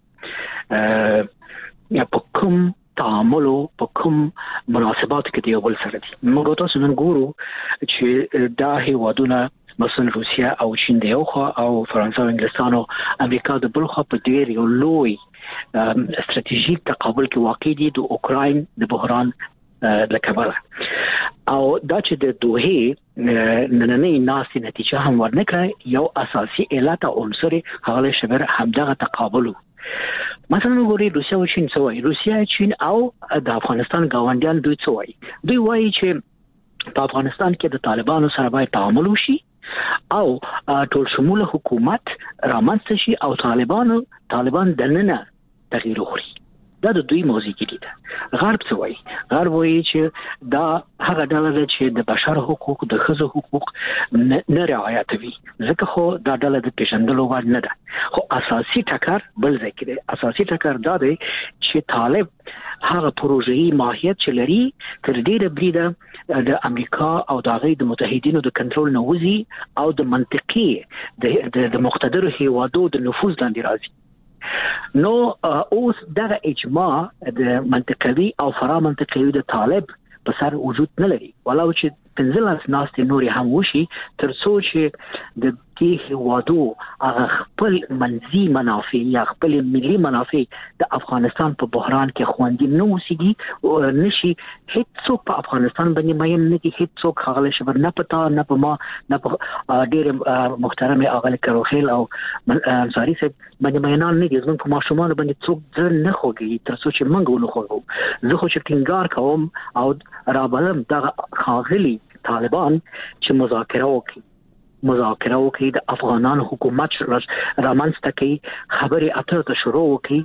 Speaker 2: یا په کوم تعامل په کوم مناسبات کې دی بل سره دي. موږ تاسو نن ګورو چې دا هیوادونه مثلا روسیه او چین دی او فرانسه او انګلستان او امریکا د بل خو په ډیر یو لوی استراتیژیک تقابل کې واقع دي د اوکراین د بحران لکبره او دا چې د دوه نننې ناسې نتیجه هم ورنکړه. یو اساسي علت او عنصر هغه شبر همدغه تقابل. مثلا وګورئ روسیا او چین څه وایي. روسیا، چین او د افغانستان ګاونډیان دوی څه وایي. دوی وایي چې په افغانستان کې د طالبانو سره باید تعامل وشي او ټول شموله حکومت رامنځته شي او طالبانو طالبان دننه تغییر وکړي. دا د دوی موضوع کې دي. غرب څه وایي؟ غرب وایي چې دا هغه ډله ده چې د بشر حقوق، د ښځو حقوق نه رعایتوي، ځکه خو دا ډله د پیژندلو وړ نه ده. خو اساسي ټکر بل ځای کې دی. اساسي ټکر دا دی چې طالب هغه پروژې ماهیت چې لري تر ډیره بریده د امریکا او د هغې د متحدینو د کنټرول نه وځي او د منطقي د مقتدرو هیوادو د نفوذ لاندې راځي. نو اوس دغه اجماع د منطقوي او فرا منطقوي د طالب په سر وجود نه لري، ولو چې پنځلس ناستې نورې هم وشي تر څو چې د دې هیوادو هغه خپل منځي منافع یا خپل ملي منافع د افغانستان په بحران کې خوندي نه اوسېږي نشي. هیڅوک په افغانستان باندې مایم نه دي، هیڅوک هغه شبر نه پتا نه په ما نه په ډېر محترم اغل کروخیل او انصاری صاحب باندې مینان نه دي. زموږ په ماشومان باندې څوک ځر نه خوږي تر څو چې موږ ونه خوږو. زه خو چې ټینګار کوم او رابلم دغه خاغلي طالبان چې مذاکره وکړي مذاکره وکړي د افغانانو حکومت رامنځته کړي، خبرې اترې ته شروع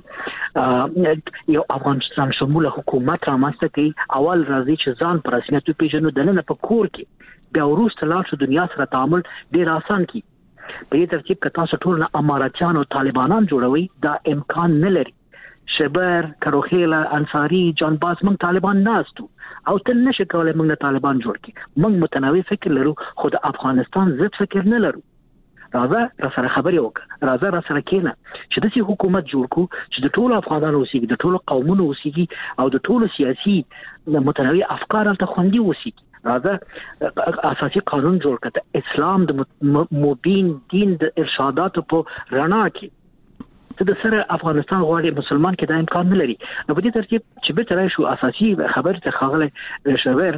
Speaker 2: وکړي، یو افغانستان شموله حکومت رامنځته کړي. اول راځي چې ځان پر رسمیت وپېژنو، دننه په کور کې، بیا وروسته لاړ شو دنیا سره تعامل ډېر آسان کړي. په دې ترتیب که تاسو ټول نه اماراتیان او طالبانان جوړوي دا امکان نه لري. شبر، کروخیل، انصاری، جان باز موږ طالبان ناستو او ته نشي کولای موږ طالبان جوړ کړي. موږ متنوع فکر لرو خو د افغانستان ضد فکر نه لرو. راځه را سره خبرې وکړه، راځه را سره کېنه چې داسې حکومت جوړ کړو چې د ټولو افغانانو اوسېږي، د ټولو قومونو اوسېږي او د ټولو سیاسي متنوع افکار هلته خوندي اوسېږي. راځه اساسي قانون جوړ کړه، د اسلام د مبین دین د ارشاداتو په رڼا کې ته د سره افغانستان غواړي مسلمان کې دا امکان نه لري. نو په دې ترتیب چې به ترای شو اساسي خبر ته خاغله شویر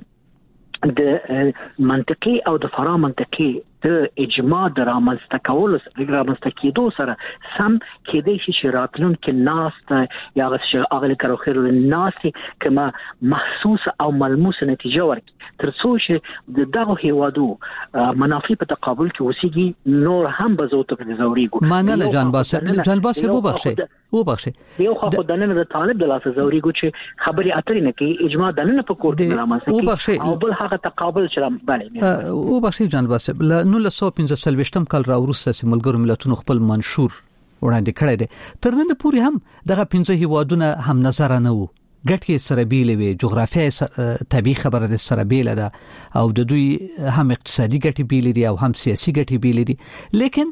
Speaker 2: د منطقي او د فرا منطقي د اجماع د رامنځته کولو رامنځته کېدو سره سم کېدای شي چې راتلونکي ناست یا هغه کروخیل ناست کما محسوس او ملموس نتیجه ورکړي تر څو چې د دغه هیوادو منافع په تقابل کې وسیږي نور هم به زوته په زوريګو.
Speaker 8: مننه جان باسه جان باسه وو بخښه وو بخښه
Speaker 2: یو خو د نن د طالب د لاسه زوريګو چې خبري اترې نه کوي اجماع د نن په کور کې رامنځته او بل هغه تقابل چې باندې
Speaker 8: وو بخښه جان باسه نو له سو پنځه سلويشتم کال راورسته چې ملګرو ملتونو خپل منشور وړاندې کړی دی تر نن پورې هم دغه پنځه هیوادونه هم نظر نه وو ګټې سره بیلې وي جغرافیه طبي خبره د سره بیل ده او د دوی هم اقتصادي ګټې بیلې دي او هم سیاسي ګټې بیلې دي لیکن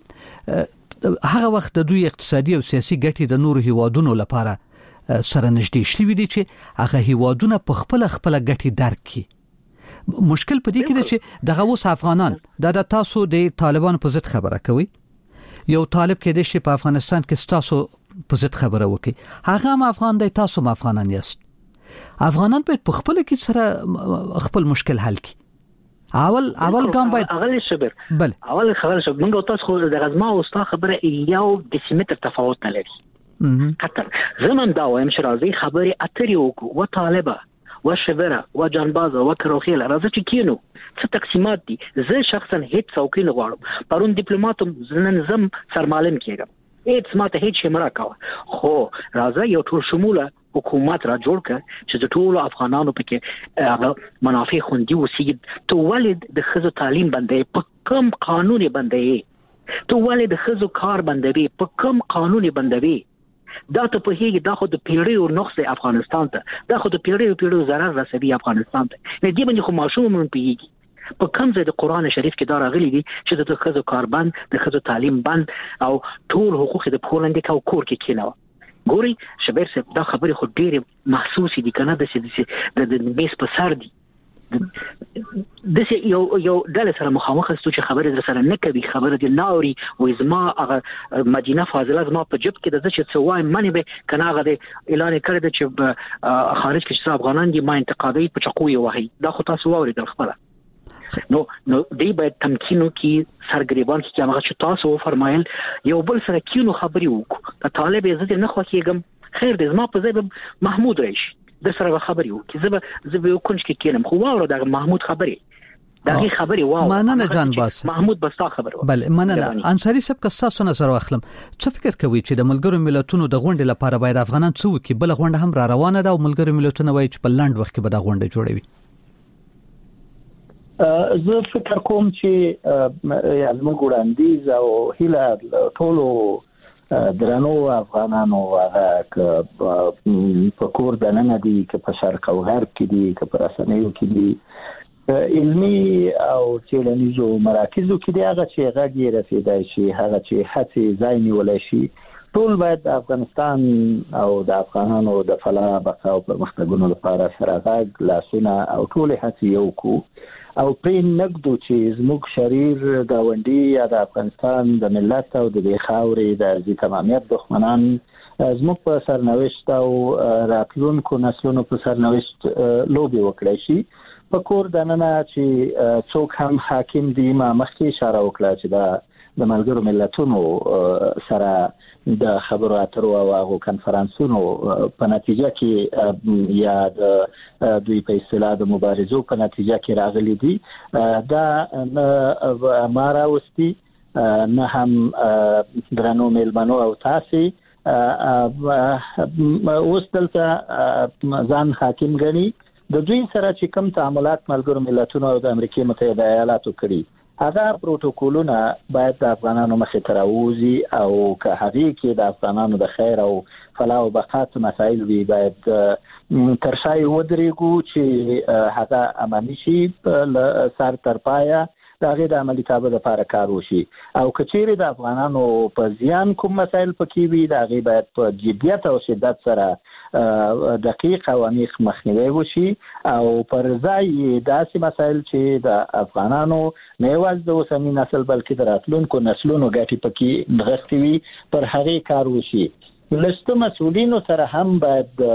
Speaker 8: هغه وخت د دوی اقتصادي او سیاسي ګټې د نورو هیوادونو لپاره سره نږدې شوي دي چې هغه هیوادونه په خپل خپل ګټې درک کړي. مشکل په دې کې دی چې دغه اوس افغانان د تاسو د طالبان په ضد خبره کوي یو طالب کې د شي په افغانستان کې تاسو په ضد خبره وکي هغه هم افغان دی تاسو هم افغانان یاست. افغانان په خپل کې سره خپل مشکل حل کړي. اول اول ګام باید
Speaker 2: اول شبر
Speaker 8: بل
Speaker 2: اول خبر شو موږ تاسو خو د غزما او ستا خبره یو د سیمتر تفاوت نه لري. کتل زمون دا وایم چې راځي خبره اترې وکړو و طالبه و شبره و جانبازه و کروخیل راځي چې کینو څه تقسیمات دي. زه شخصا هیڅ څوکۍ نه غواړم پرون ډیپلوماټ زنن زم سرمالم کېږم هیڅ ماته هیڅ شمرا کاوه خو راځي یو ټول شموله حکومت را جوړ کړ چې د ټولو افغانانو پکې هغه منافع خوندي وسیږي. تو ولید د خزو تعلیم باندې په کوم قانوني باندې تو ولید د خزو کار باندې په کوم قانوني باندې دا ته په هیګ دا خو د پیړیو نقص افغانستان ته دا خو د پیړیو پیړیو zarar رسوي افغانستان ته نه دی باندې خو ماشوم مون پیږي په کوم ځای د قران شریف کې دا راغلي دي چې د خزو کار بند د خزو تعلیم بند او ټول حقوق د پولند کې او کور کې کیناوه. ګوري شبیر صاحب دا خبره خو ډېر محسوس دي کنه د سې د میس په سر دي د سې یو یو ډله سره مخامخ ستو چې خبره در سره نه کوي خبره دي ناوري و زما هغه مدینه فاضله زما په جب کې د چې څوای منی به کنه هغه اعلان کړی چې خارج کې چې افغانان دي ما انتقادي په چقوي وهي دا خو تاسو واوري د خبره نو نو دی باید تمکینو کې سرګریبان چې هغه چې تاسو فرمایل یو بل سره کینو خبري وکړو ته طالب عزت نه خو کېږم خیر دې زما په ځای محمود راشي د سره خبري وکړي زه زه به کوم چې کېنم خو واورو د محمود خبري دغه خبري واو
Speaker 8: مننه جان باس
Speaker 2: محمود بستا خبر و
Speaker 8: بل مننه انصاری صاحب که تاسو نظر واخلم څه فکر کوي چې د ملګرو ملتونو د غونډې لپاره باید افغانان څه وکړي بل غونډه هم را روانه ده او ملګرو ملتونو وایي چې په لاند وخت کې به دا غونډه جوړوي
Speaker 6: زه فکر کوم چې یعنی موږ وړاندیز او هیله ټولو درنو افغانانو هغه په کور دننه دي که په شرق او غرب کې دي که په رسنیو کې دي علمي او څېړنیزو مراکزو کې دی هغه چې غږی رسیدای شي هغه چې هڅې ځای نیولای شي ټول باید د افغانستان او د افغانانو د فلاح بقا او پرمختګونو لپاره سره غږ لاسونه او ټول هڅې یو کو او پرې نګدو چې زموږ شریر گاونډي یا د افغانستان د ملت او د خاورې د ارضي تمامیت دښمنان زموږ په سرنوشت او راتلونکو نسلونو په سرنوشت لوبي وکړي شي په کور دننه چې څوک هم حاکم دي ما مخکې اشاره وکړه چې دا د ملګرو ملتونو سره د خبرو اترو او هغه کنفرانسونو په نتیجه کې یا د دوی په اصطلاح د مبارزو په نتیجه کې راغلي دي دا ما راوستي نه هم درنو میلمنو او تاسو اوس دلته ځان حاکم ګڼي د دوی سره چې کوم تعاملات ملګرو ملتونو او د امریکای متحده ایالاتو کړي هغه پروتوکولونه باید د افغانانو مخې ته راوځي او که هغه کې د افغانانو د خیر او فلاح او بقا مسایل وي باید تر شای ودرېږو چې هغه عملي شي سر تر پایه د هغې د عملي کابه لپاره کار وشي او که چیرې د افغانانو په زیان کوم مسایل پکې وي د هغې باید په جدیت او شدت سره دقیق او عمیق مخنیوي وشي او پر ځای داسې مسایل چې د افغانانو نه یوازې د اوسني نسل بلکې د راتلونکو نسلونو ګټې پکې نغښتې وي پر هغې کار وشي لسته مسؤلینو سره هم باید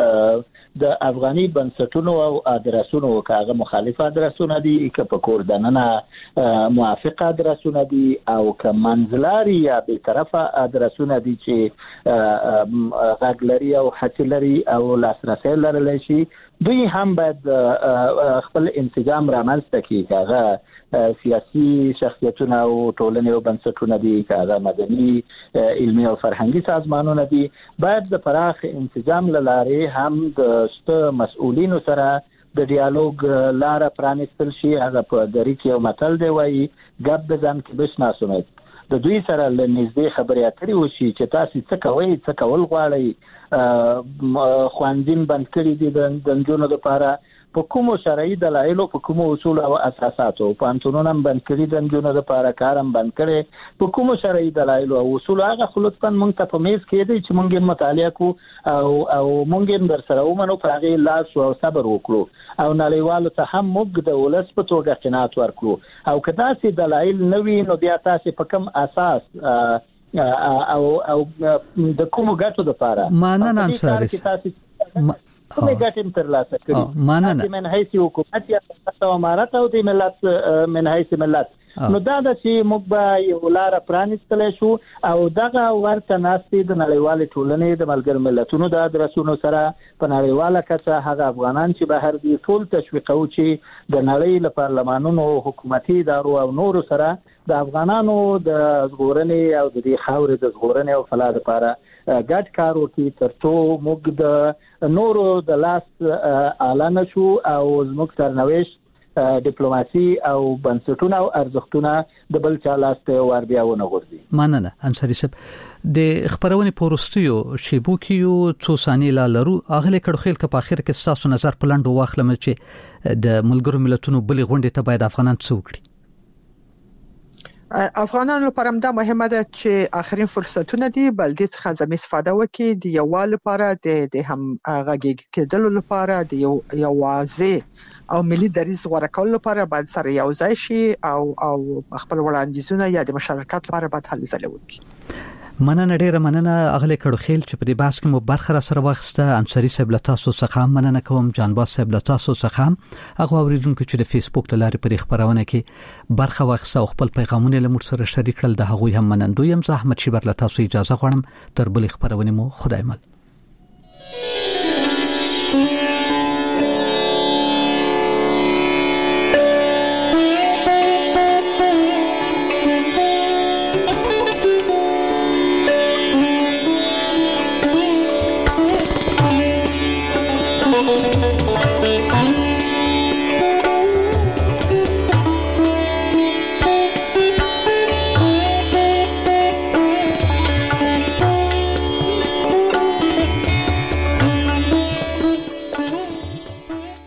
Speaker 6: د افغاني بنسټونو او ادرسونو کاغه مخالف ادرسونه دي که په کور دننه موافق ادرسونه دي او که منځلاري یا به طرفه ادرسونه دي چې غاګلري او حتلري او لاسرسي لرلی شي دوی هم باید خپل انسجام رامنځته کړي کاغه سیاسي شخصیتونه او ټولنې او بنسټونه دي کاغه مدني علمي او فرهنګي سازمانونه دي باید د پراخ انسجام لاره هم د ست مسؤلینو سره د ډیالوګ لاره پرانیستل شي هغه په دری کې یو متل دی وایي ګب د ځان کې بش ناسومید د دوی سره لنږدې خبرې اترې وشي چې تاسو څه کوئ څه کول غواړئ خوانځین بند کړي دي د نجونو لپاره په کومو شرعي دلایلو په کومو اصول او اساساتو پانتونونه بند کړي د نجونو لپاره کارم بند کړي په کومو شرعي دلایلو او اصول هغه خلوتن مونږ ته په میز کې دي چې مونږ مطالعه کو او او مونږ در سره ومنو په هغه لاس او صبر وکړو او نړیوالو ته هم موږ د ولس په توګه قناعت ورکړو او کدا سي دلایل نوي نو بیا تاسو په کوم اساس او او د کومو ګټو لپاره
Speaker 8: مانن انصاری
Speaker 6: کومه ګټه تر لاسه کړي
Speaker 8: ماننه
Speaker 6: من حیث حکومت یا تاسو امارات او د ملت من حیث ملت نو دا د چې موږ به یو لار پرانیستل شو او دغه ورته ناستي د نړیوال ټولنې د ملګر ملتونو د ادرسونو سره په نړیواله کچه هغه افغانان چې بهر دي ټول تشویقو چې د نړۍ له پارلمانونو حکومتي ادارو او نورو سره د افغانانو د ژغورنې او د دې خاورې د ژغورنې او فلاح لپاره ګډ کار وکړي ترڅو موږ د نورو د لاس اعلان شو او زموږ سرنوشت ډیپلوماسي او بنسټونه او ارزښتونه د بل چا لاس ته ور بیا ونه غورځي.
Speaker 8: مننه انصاری صاحب د خبرونه پورستیو شیبو کیو څو ثانیې لا لرو اغله کډو خیل ک په اخر کې تاسو نظر پلان واخلم چې د ملګرو ملتونو بلې غونډې ته باید افغانان څو کړي.
Speaker 7: افغانانو لپاره دا مهمه ده چې اخرین فرصتونه دي بل دې څخه زمي استفاده وکړي د یووالي لپاره د هم غږی کېدل لپاره د یو یوازې او ملي دریځ غوړه کول لپاره باید سره یو ځای شي او او خپل وړاندیزونه یا د مشارکت لپاره باید هلې ځلې وکړي.
Speaker 8: مننه ډیره مننه اغله کړو خیل چې په دې بحث کې مو برخه را سره واخسته. انصاری صاحب له تاسو څخه مننه کوم. جانباز صاحب له تاسو څخه هغه اوریدونکو چې د فیسبوک لارې پر خبرونه کې برخه واخسته او خپل پیغامونه له موږ سره شریک کړل د هغوی هم منندوی یم. زه احمد شیبر له تاسو اجازه غواړم تر بل خبرونه مو خدای مل.